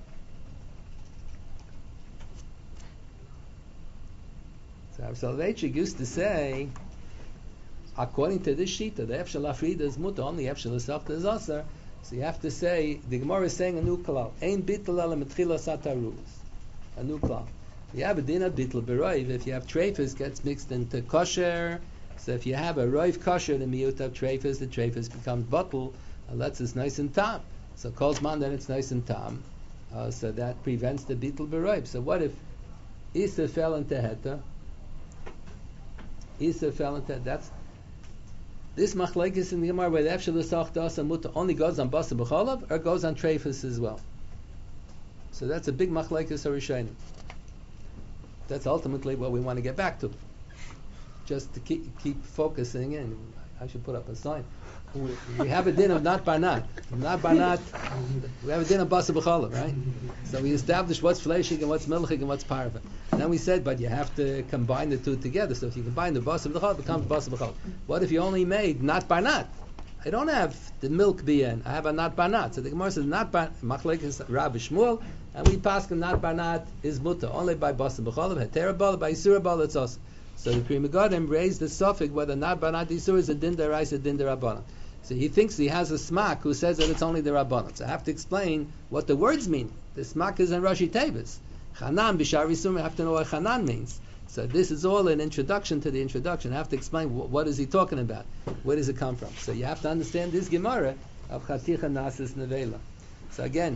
So Rav Soloveitchik used to say, according to this shita, the efshel afrido is mutter, only efshel l'sachta is aser. So you have to say, the Gemara is saying a new klal. Ein bittul ala metchila satarus. A new klal. You have a din of bittul b'roiv. If you have treifas, gets mixed into kosher. So if you have a roiv kosher, the miyut of treifas, the treifas becomes bottle, and that's it's nice and tam. So calls man, then it's nice and tam. Uh, so that prevents the bittul b'roiv. So what if Isa fell into heta? Isa fell into that's this machlekes in the Gemara where the efshel l'sachta asa mutter only goes on basa b'chalav or goes on treifas as well. So that's a big machlekes harishonim. That's ultimately what we want to get back to. just to keep keep focusing in. I should put up a sign. We, we have a din of not banat. Not banat. We have a din of basa b'cholim, right? So we established what's fleshig and what's milchig and what's parva. And then we said, but you have to combine the two together. So if you combine the basa b'cholim, it becomes basa b'cholim. What if you only made not banat? I don't have the milk bien. I have a not banat. So the Gemara says not banat. Machlek is Rabbi Shmuel, and we pass not banat is muta only by basa b'cholim. Hetera bala by isura bala it's also. So the Pri Megadim raised the suffix whether not banat isur is a din deraisa, a din derabbanan. So he thinks he has a smak who says that it's only the rabbanan. So I have to explain what the words mean. The smak is in Rashi Tevis. Chanan b'shar isur. I have to know what chanan means. So this is all an introduction to the introduction. I have to explain wh- what is he talking about. Where does it come from? So you have to understand this Gemara of Chaticha Nasis Nevela. So again,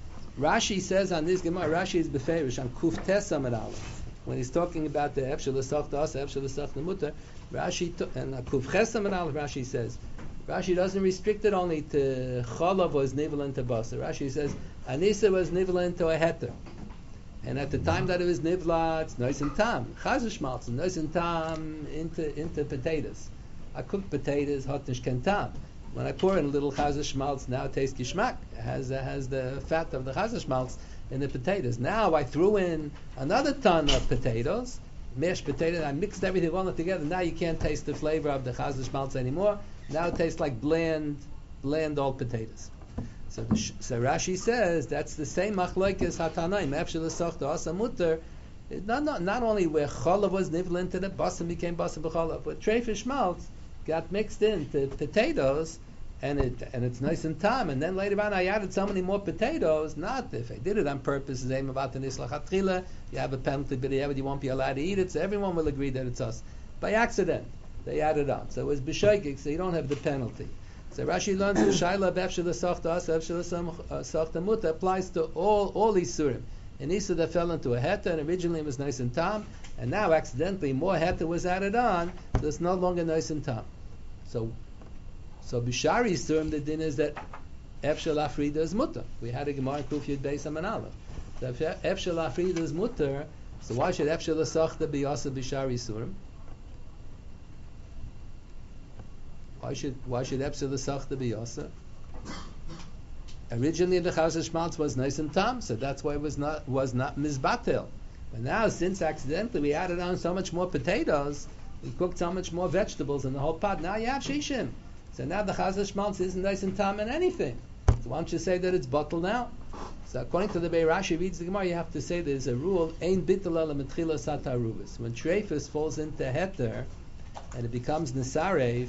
Rashi says on this Gemara, Rashi is beferish on Kuf Tesam and Aleph. When he's talking about the Efshel L'Sach D'Asa, Efshel L'Sach D'Mutar, Rashi to, and Kuf Chesam and Aleph, Rashi says, Rashi doesn't restrict it only to Cholav was nivel to Basa. Rashi says Anisa was nivel to a heter. And at the time that it was nivla, it's nice and tam. Chazish malz, nice and tam into into potatoes. I cook potatoes, hot nish ken tam. When I pour in a little chazish malz, now it tastes gishmak. It has uh, has the fat of the chazish malz in the potatoes. Now I threw in another ton of potatoes, mashed potatoes. I mixed everything all together. Now you can't taste the flavor of the chazish malz anymore. Now it tastes like bland, bland old potatoes. So, the, so Rashi says that's the same machlokes hatanaim. Efshel l'sach d'asa muter. Not, not not only where cholav was nivel into the basam became basam b'cholav, but trefish malz got mixed into potatoes, and it and it's nice and tam. And then later on, I added so many more potatoes. Not if I did it on purpose. The name about the nislach hatrila. You have a penalty, but you won't be allowed to eat it. So everyone will agree that it's us. By accident, they added on. So it was b'shoigig. So you don't have the penalty. So Rashi learns the shaila b'efshel l'sach d'asa, efshel l'sach d'muta applies to all all isurim. An isur that fell into a heta and originally it was nice and tam, and now accidentally more heta was added on, so it's no longer nice and tam. So, so b'shari isurim the din is that efshel afrida is muta. We had a gemara kuf yud beis amanala. So efshel afrida is muta. So why should efshel l'sach be also b'shari isurim? Why should why should Epsil L'Sachta be Yasa? Originally the Chazash Maltz was nice and tam, so that's why it was not was not Mizbatel. But now, since accidentally we added on so much more potatoes, we cooked so much more vegetables in the whole pot, now you have Shishim. So now the Chazash Maltz isn't nice and tam in anything. So why don't you say that it's bottled now? So according to the way Rashi reads the Gemara, you have to say there's a rule, Ein Bittel Ela Metchila Satarubis. When Treifus falls into Heter, and it becomes Nesarev,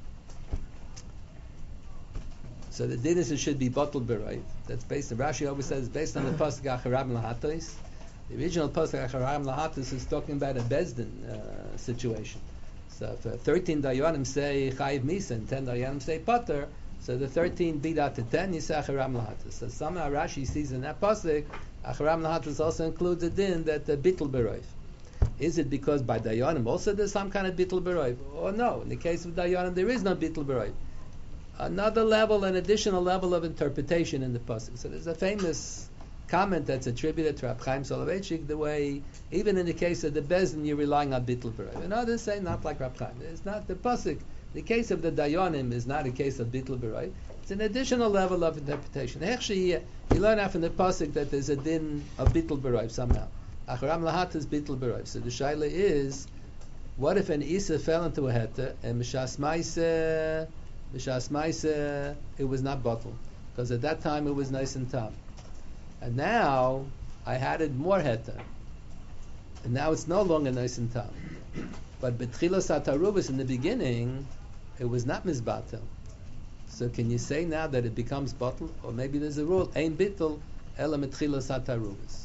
so the din is it should be bottled b'roiv. That's based on Rashi always says based on the pasuk Acharam Lahatos. The original pasuk Acharam Lahatos is talking about a bezdin uh, situation. So if uh, thirteen dayanim say chayiv misa and ten dayanim say pater, so the thirteen beat out to ten, you say Acharam Lahatos. So somehow Rashi sees in that pasuk Acharam Lahatos also includes a din that the bittul b'roiv. Is it because by dayanim also there's some kind of bittul b'roiv? Or no? In the case of dayanim there is no bittul b'roiv. Another level, an additional level of interpretation in the pasuk. So there's a famous comment that's attributed to Rab Chaim Soloveitchik, the way even in the case of the Bezdin you're relying on bittul b'roiv. And others say not like Rab Chaim. It's not the pasuk. The case of the dayanim is not a case of bittul b'roiv. It's an additional level of interpretation. Actually, you learn out from the pasuk that there's a din of bittul b'roiv somehow. Acharam lahat is bittul b'roiv. So the shaila is, what if an isa fell into a heta and mishas ma'aseh B'shas Maisa, it was not bottled, because at that time it was nice and tam. And now I added more heta, and now it's no longer nice and tam. But B'tchilas Hatarubis in the beginning, it was not mizbatel. So can you say now that it becomes bottled, or maybe there's a rule: Ein bittul ela B'tchilas Hatarubis.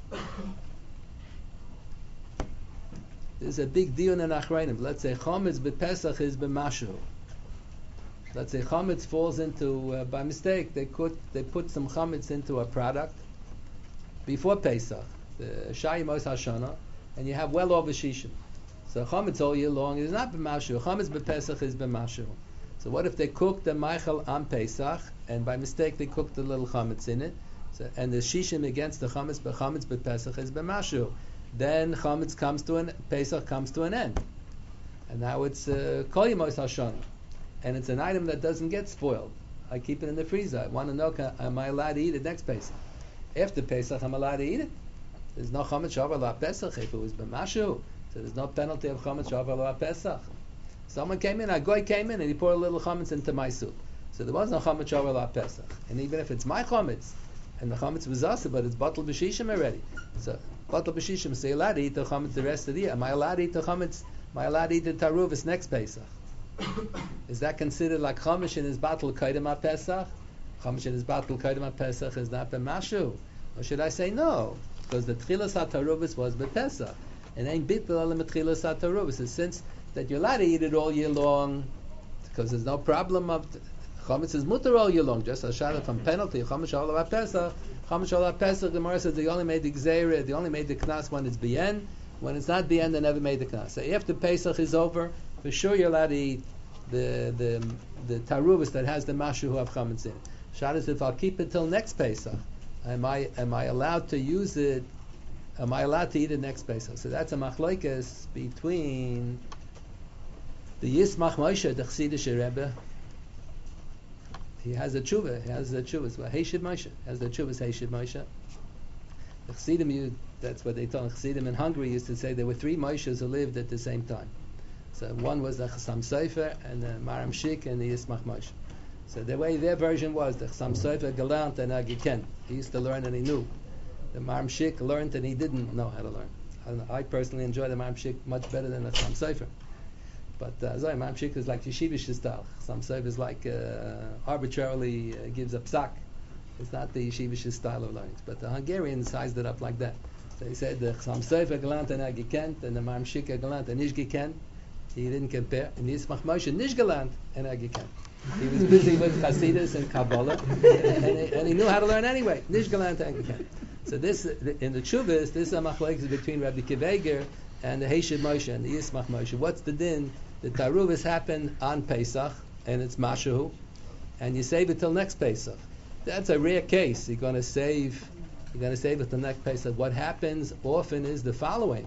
There's a big deal in Achrayim. Let's say Chometz b'Pesach is b'mashu. Let's say chametz falls into, uh, by mistake, they put they put some chametz into a product before Pesach, the Shai Mos Hashana, and you have well over shishim. So chametz all year long is not b'mashu. Chametz b'Pesach is b'mashu. So what if they cooked the meichel on Pesach, and by mistake they cooked a little chametz in it, so, and the shishim against the chametz b'chametz b'Pesach is b'mashu? Then chametz comes to an Pesach comes to an end. and now it's uh, Kol Yemos Hashana, and it's an item that doesn't get spoiled. I keep it in the freezer. I want to know, can, am I allowed to eat it next Pesach? After Pesach, I'm allowed to eat it. There's no Chametz Shavar La Pesach if it was B'mashu, so there's no penalty of Chametz Shavar La Pesach. Someone came in, a goy came in, and he poured a little chametz into my soup. So there was no chametz shavar la Pesach. And even if it's my chametz, and the chametz was asa, but it's batal b'shishim already. So batal b'shishim, so you're allowed to eat the chametz the rest of the year. Am I allowed to eat the chametz? Am I allowed to eat the taruvus next Pesach? Is that considered like chametz in his batal kaidem at Pesach? Chametz in his batal kaidem at Pesach is not b'mashu. Or should I say no? Because the tchilas ha-taruvus was b'Pesach. And ain't bittul alam tchilas ha-taruvus. Since that you're allowed to eat it all year long, because there's no problem of chametz is mutter all year long. Just a shada from penalty. Chametz shalav Pesach, chametz shalav Pesach. The Gemara says they only made the gzeira, they only made the knas when it's bien. When it's not bien, they never made the knas. So after Pesach is over, for sure you're allowed to eat the the the taruvus that has the mashu who have chametz in it. Shada says if I'll keep it till next Pesach, am I am I allowed to use it? Am I allowed to eat it next Pesach? So that's a machlokes between the Yismach Moshe, the Chassidish Rebbe. He has a tshuva. He has a tshuva. So Heshid Moshe has the tshuva. Heshid Moshe. The Chassidim, you, that's what they told Chassidim in Hungary used to say there were three Moshes who lived at the same time. So one was the Chassam Sofer and the Maram Shik and the Yismach Moshe. So the way their version was the Chassam Sofer gelernt and agiken. He used to learn and he knew. The Maram Shik learned and he didn't know how to learn. I, don't know, I personally enjoy the Maram Shik much better than the Chassam Sofer. But uh, Zoy Maram Shik is like yeshivish style. Chassam Sofer is like uh, arbitrarily uh, gives a psak. It's not the yeshivish style of learning. But the Hungarians sized it up like that. So he said the Chassam Sofer gelernt and agikent and the Maram Shik gelernt and nish gekent. He didn't compare. And Yismach Moshe nish gelernt and agikent. He was busy with Chassidus and Kabbalah, and, and, he, and he knew how to learn anyway. Nish gelernt and agikent. So this, in the Tshuvas, this is a machlokes between Rabbi Kiveger and the Heshid Moshe and the Yismach Moshe. What's the din? The taruvas happen on Pesach, and it's mashu, and you save it till next Pesach. That's a rare case. You're going to save, you're going to save it till next Pesach. What happens often is the following.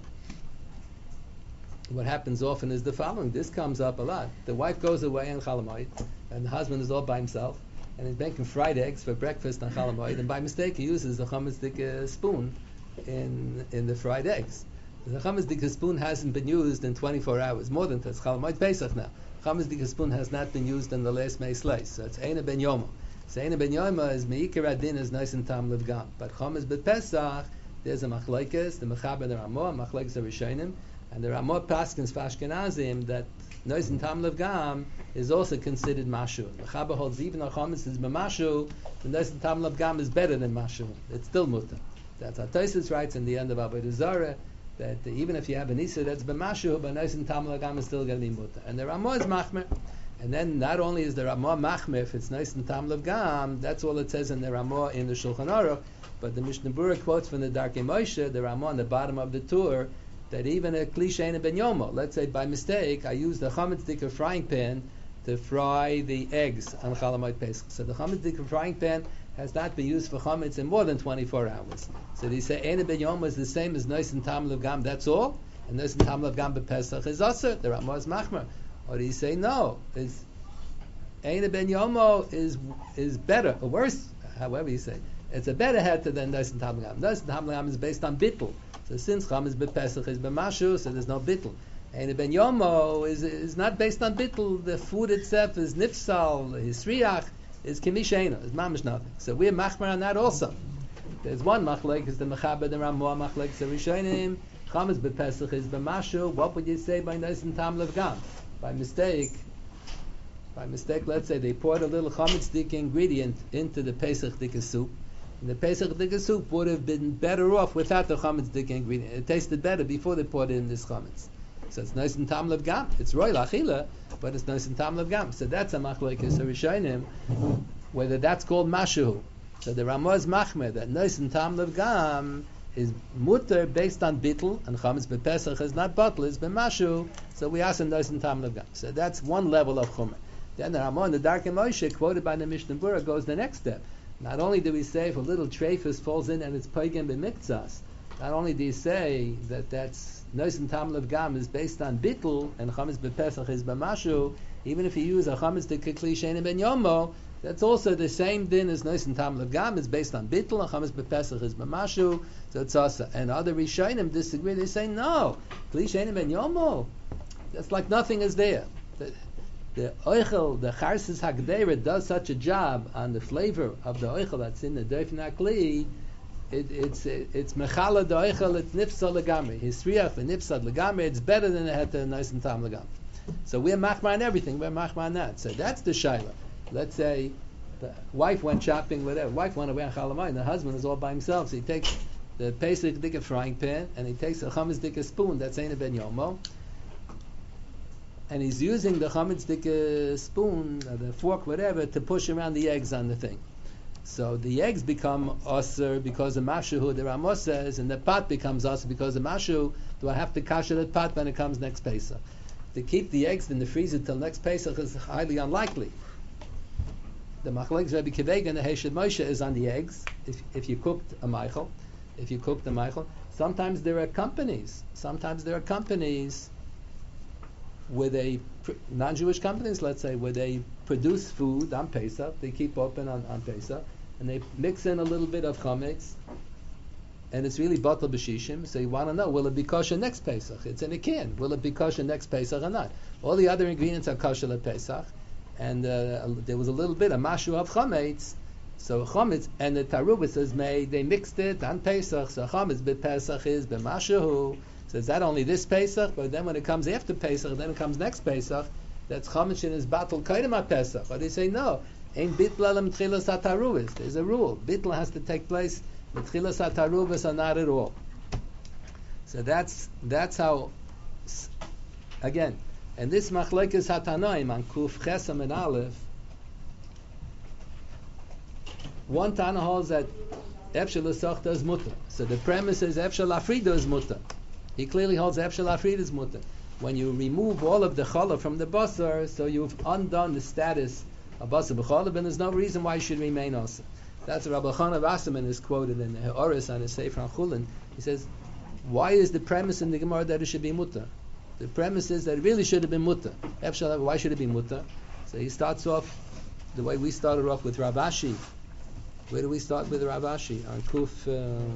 What happens often is the following. This comes up a lot. The wife goes away on Chalamoid, and the husband is all by himself, and he's making fried eggs for breakfast on Chalamoid, and by mistake he uses the chametz spoon in in the fried eggs. The chametz spoon hasn't been used in twenty-four hours, more than that's Chalamoid Pesach now. Chametz spoon has not been used in the last May slice, so it's Eina ben Yoma. So Eina ben Yoma is meikar adin is nice and tam levgam, but chametz bet Pesach there's a machlokes, the mechaber the Ramah, machlokes the Rishonim, and the Ramah paskins for Ashkenazim that nice and tam levgam is also considered mashu. The mechaber holds even though chametz is b'mashu, the nice and tam levgam is better than mashu. It's still mutter. That's how Tosfos writes in the end of Avodah Zarah, that even if you have an Isa that's b'mashu, but nice and tam levgam is still going to be mutter. And the Ramah is machmer. And then not only is the Ramah machmer if it's nice and tam levgam, that's all it says in the Ramah in the Shulchan Aruch, but the Mishnah Berurah quotes from the Darkei Moshe, the Ramah on the bottom of the tour, that even a klishe in a ben yomo, let's say by mistake, I use the chametz dika frying pan to fry the eggs on Chalamoid Pesach. So the chametz dika frying pan has not been used for chametz in more than twenty-four hours. So they say ein ben yomo is the same as nois and tam levgam, that's all, and nois and tam levgam b'Pesach is also the Ramah is machmer. Or do you say no? Is ein ben yomo is is better or worse? However you say, it's a better heter than nois and tam levgam. Nois and tam levgam is based on bittul. So since chametz b'Pesach is b'mashu, so there's no bittul. And ben yomo is is not based on bittul. The food itself is nifsal. His riach is kimishena. Is mamish nothing. So we're machmer on that also. There's one machlek is the mechaber the Ramah machlek the Rishonim. Chametz b'Pesach is b'mashu. What would you say by nois and tam levgam? By mistake, by mistake, let's say they poured a little chametz dika ingredient into the Pesach dika soup. And the Pesach dika soup would have been better off without the chametz dika ingredient. It tasted better before they poured in this chametz. So it's nice and tam levgam. It's roy lachila, but it's nice and tam levgam. So that's a machlokes Rishonim, whether that's called mashu. So the Ramah is machmer that nice and tam levgam is mutter based on bittul, and chametz b'Pesach is not bittul, it's b'mashu. So we ask him nice and tam levgam. So that's one level of chumer. Then the Ramah in the Darkei Moshe, quoted by the Mishnah Berurah, goes the next step. Not only do we say if a little treifus falls in and it's pagan b'miktzas, not only do you say that that's Noisen Tam Lev Gam is based on Bittul, and Chametz B'Pesach is B'Mashu, even if you use a Chametz D'Kekli Shein Ben Yomo, that's also the same din as Noisen Tam Lev Gam, is based on Bittul, and Chametz B'Pesach is B'Mashu, so it's also. And other Rishonim disagree, they say, no, Kli Shein Ben Yomo, that's like nothing is there. The, the Oichel, the Charsis Hagdera does such a job on the flavor of the Oichel that's in the Dofen HaKli. It, it's it, it's mechala doichel, it's nifsa legamri. His riach v'nifsa legamri. It's better than the heta nice and tam legamri. So we're machmar on everything. We're machmar on that. So that's the shaila. Let's say the wife went shopping, whatever. Wife went away on chalamayim. The husband is all by himself. So he takes the pesach dika frying pan and he takes a chametz dika spoon. That's ain't a ben yomo. And he's using the chametz dika spoon, or the fork, whatever, to push around the eggs on the thing. So the eggs become aser because of mashu, the Ramos says, and the pot becomes aser because of mashu. Do I have to kasher that pot when it comes next Pesach? To keep the eggs in the freezer till next Pesach is highly unlikely. The machlekes Rabbi Kivega and the Heshad Moshe is on the eggs. If if you cooked a meichel, if you cooked a meichel, sometimes there are companies. Sometimes there are companies where they non-Jewish companies, let's say, where they produce food on Pesach. They keep open on, on Pesach, and they mix in a little bit of chametz, and it's really batal b'shishim. So you want to know, will it be kosher next Pesach? It's in a can. Will it be kosher next Pesach or not? All the other ingredients are kosher at Pesach, and uh, there was a little bit of mashu of chametz. So chametz and the tarubis is made. They mixed it on Pesach. So chametz bit Pesach is b'mashu. So is that only this Pesach? But then when it comes after Pesach, then it comes next Pesach. That's chametz in his battle kaidem at Pesach. But they say no. Ain't bitla l'mtchilas hataruvis. There's a rule. Bitla has to take place. L'mtchilas hataruvis are not at all. So that's that's how. Again, and this machlekes hatanoim on kuf chesam and aleph. One Tana holds that efshel l'sochta is mutter. So the premise is efshel afrida is mutter. He clearly holds efshel afrida is mutter. When you remove all of the challah from the basar, so you've undone the status of basar b'challah, and there's no reason why it should remain also. That's Rabbi Chana Wasserman is quoted in the Ha'oris on his Sefer on Chulin. He says, why is the premise in the Gemara that it should be mutter? The premise is that it really should have been mutter. Efshel, why should it be mutter? So he starts off the way we started off with Rav Ashi. Where do we start with Rav Ashi? On Kuf uh,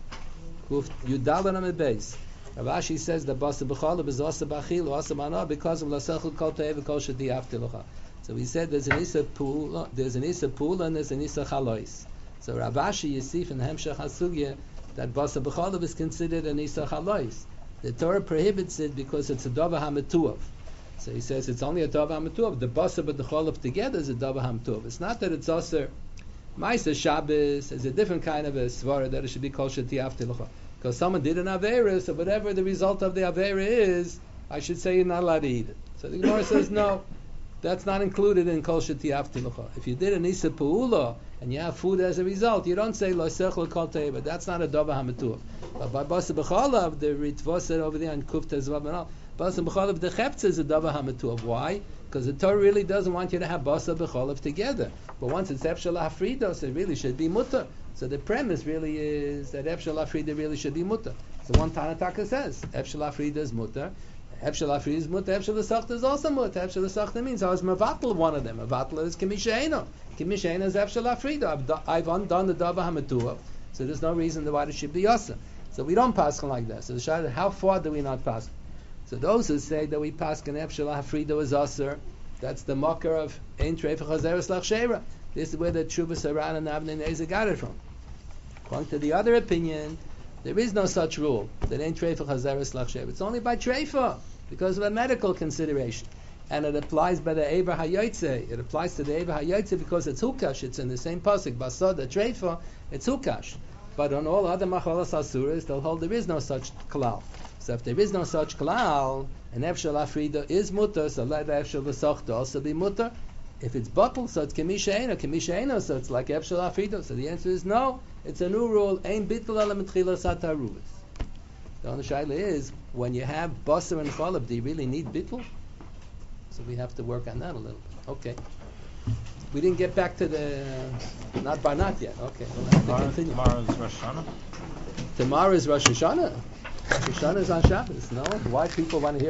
Kuf Yudalan Amid Beis. Rav Ashi says that Basa B'challah is Asa B'achil or Asa Mana because of Lasechel Kol Te'ev Kol Shadi Aftilocha. So we said there's an Isa Pula, there's an Isa Pula and there's an Isa Chalois. So Rav Ashi, you see from the Hemshech HaSugya that Basa B'challah is considered an Isa Chalois. The Torah prohibits it because it's a Dava HaMetuav. So he says it's only a Dava HaMetuav. The Basa but the Chalav together is a Dava HaMetuav. It's not that it's also Maisa Shabbos is a different kind of a svara that it should be called Shati Aftilocha. Because someone did an Aveira, so whatever the result of the Aveira is, I should say you're not allowed to eat it. So the Gemara says, no, that's not included in Kol Shati Aftilocha. If you did an Isa Pu'ula, and you have food as a result, you don't say Lo Sechel Kol Te'eva. That's not a Dava HaMetuav. But by Basa B'chalav, the Ritva said over there on Kuf Tezvav and all, Basa B'chalav, the Cheptz is a Dava HaMetuav. Why? Because the Torah really doesn't want you to have Basa B'chalav together. But once it's Efshel Hafridos, it really should be Mutter. So the premise really is that Efshel Hafrida really should be Mutter. So one Tanataka says, Efshel Hafrida is Mutter, Efshel Hafrida is Mutter, Efshel Esachta is also Mutter. Efshel Esachta means I was Mavatal one of them. Mavatal is Kimishaino. Kimishaino is Efshel Hafrida. I've, do, I've undone the Dava HaMetuav. So there's no reason why it should be Yasa. So we don't pass like that. So the Shah, how far do we not pass? So those who say that we pass Kan Efshel Hafrida is Aser, that's the mocker of Ein Treif Chazeres Lachshera. This is where the Tshuva Saran and Avnei Nezer got it from. According to the other opinion, there is no such rule that Ein Treif Chazeres Lachshera. It's only by Treifa because of a medical consideration, and it applies by the Eber Hayotze. It applies to the Eber Hayotze because it's Hukash. It's in the same pasuk Basada Treifa. It's Hukash. But on all other Machalas Asuras, they'll hold there is no such klal. So if there is no such klal, and Efshel Afrida is mutter, so let Efshel V'sochta also be mutter. If it's bottled, so it's Kemisha Eino, Kemisha Eino, so it's like Efshel Afrida. So the answer is no. It's a new rule. Ein bittul ala mitchila sataruvus. The only shaila is, when you have basar and chalab, do you really need bittul? So we have to work on that a little bit. Okay. We didn't get back to the not barnat yet. Okay, we'll have to Tomorrow, continue. tomorrow is Rosh Hashanah. Tomorrow is Rosh Hashanah. Shoshana is on Shabbos, no? Why people want to hear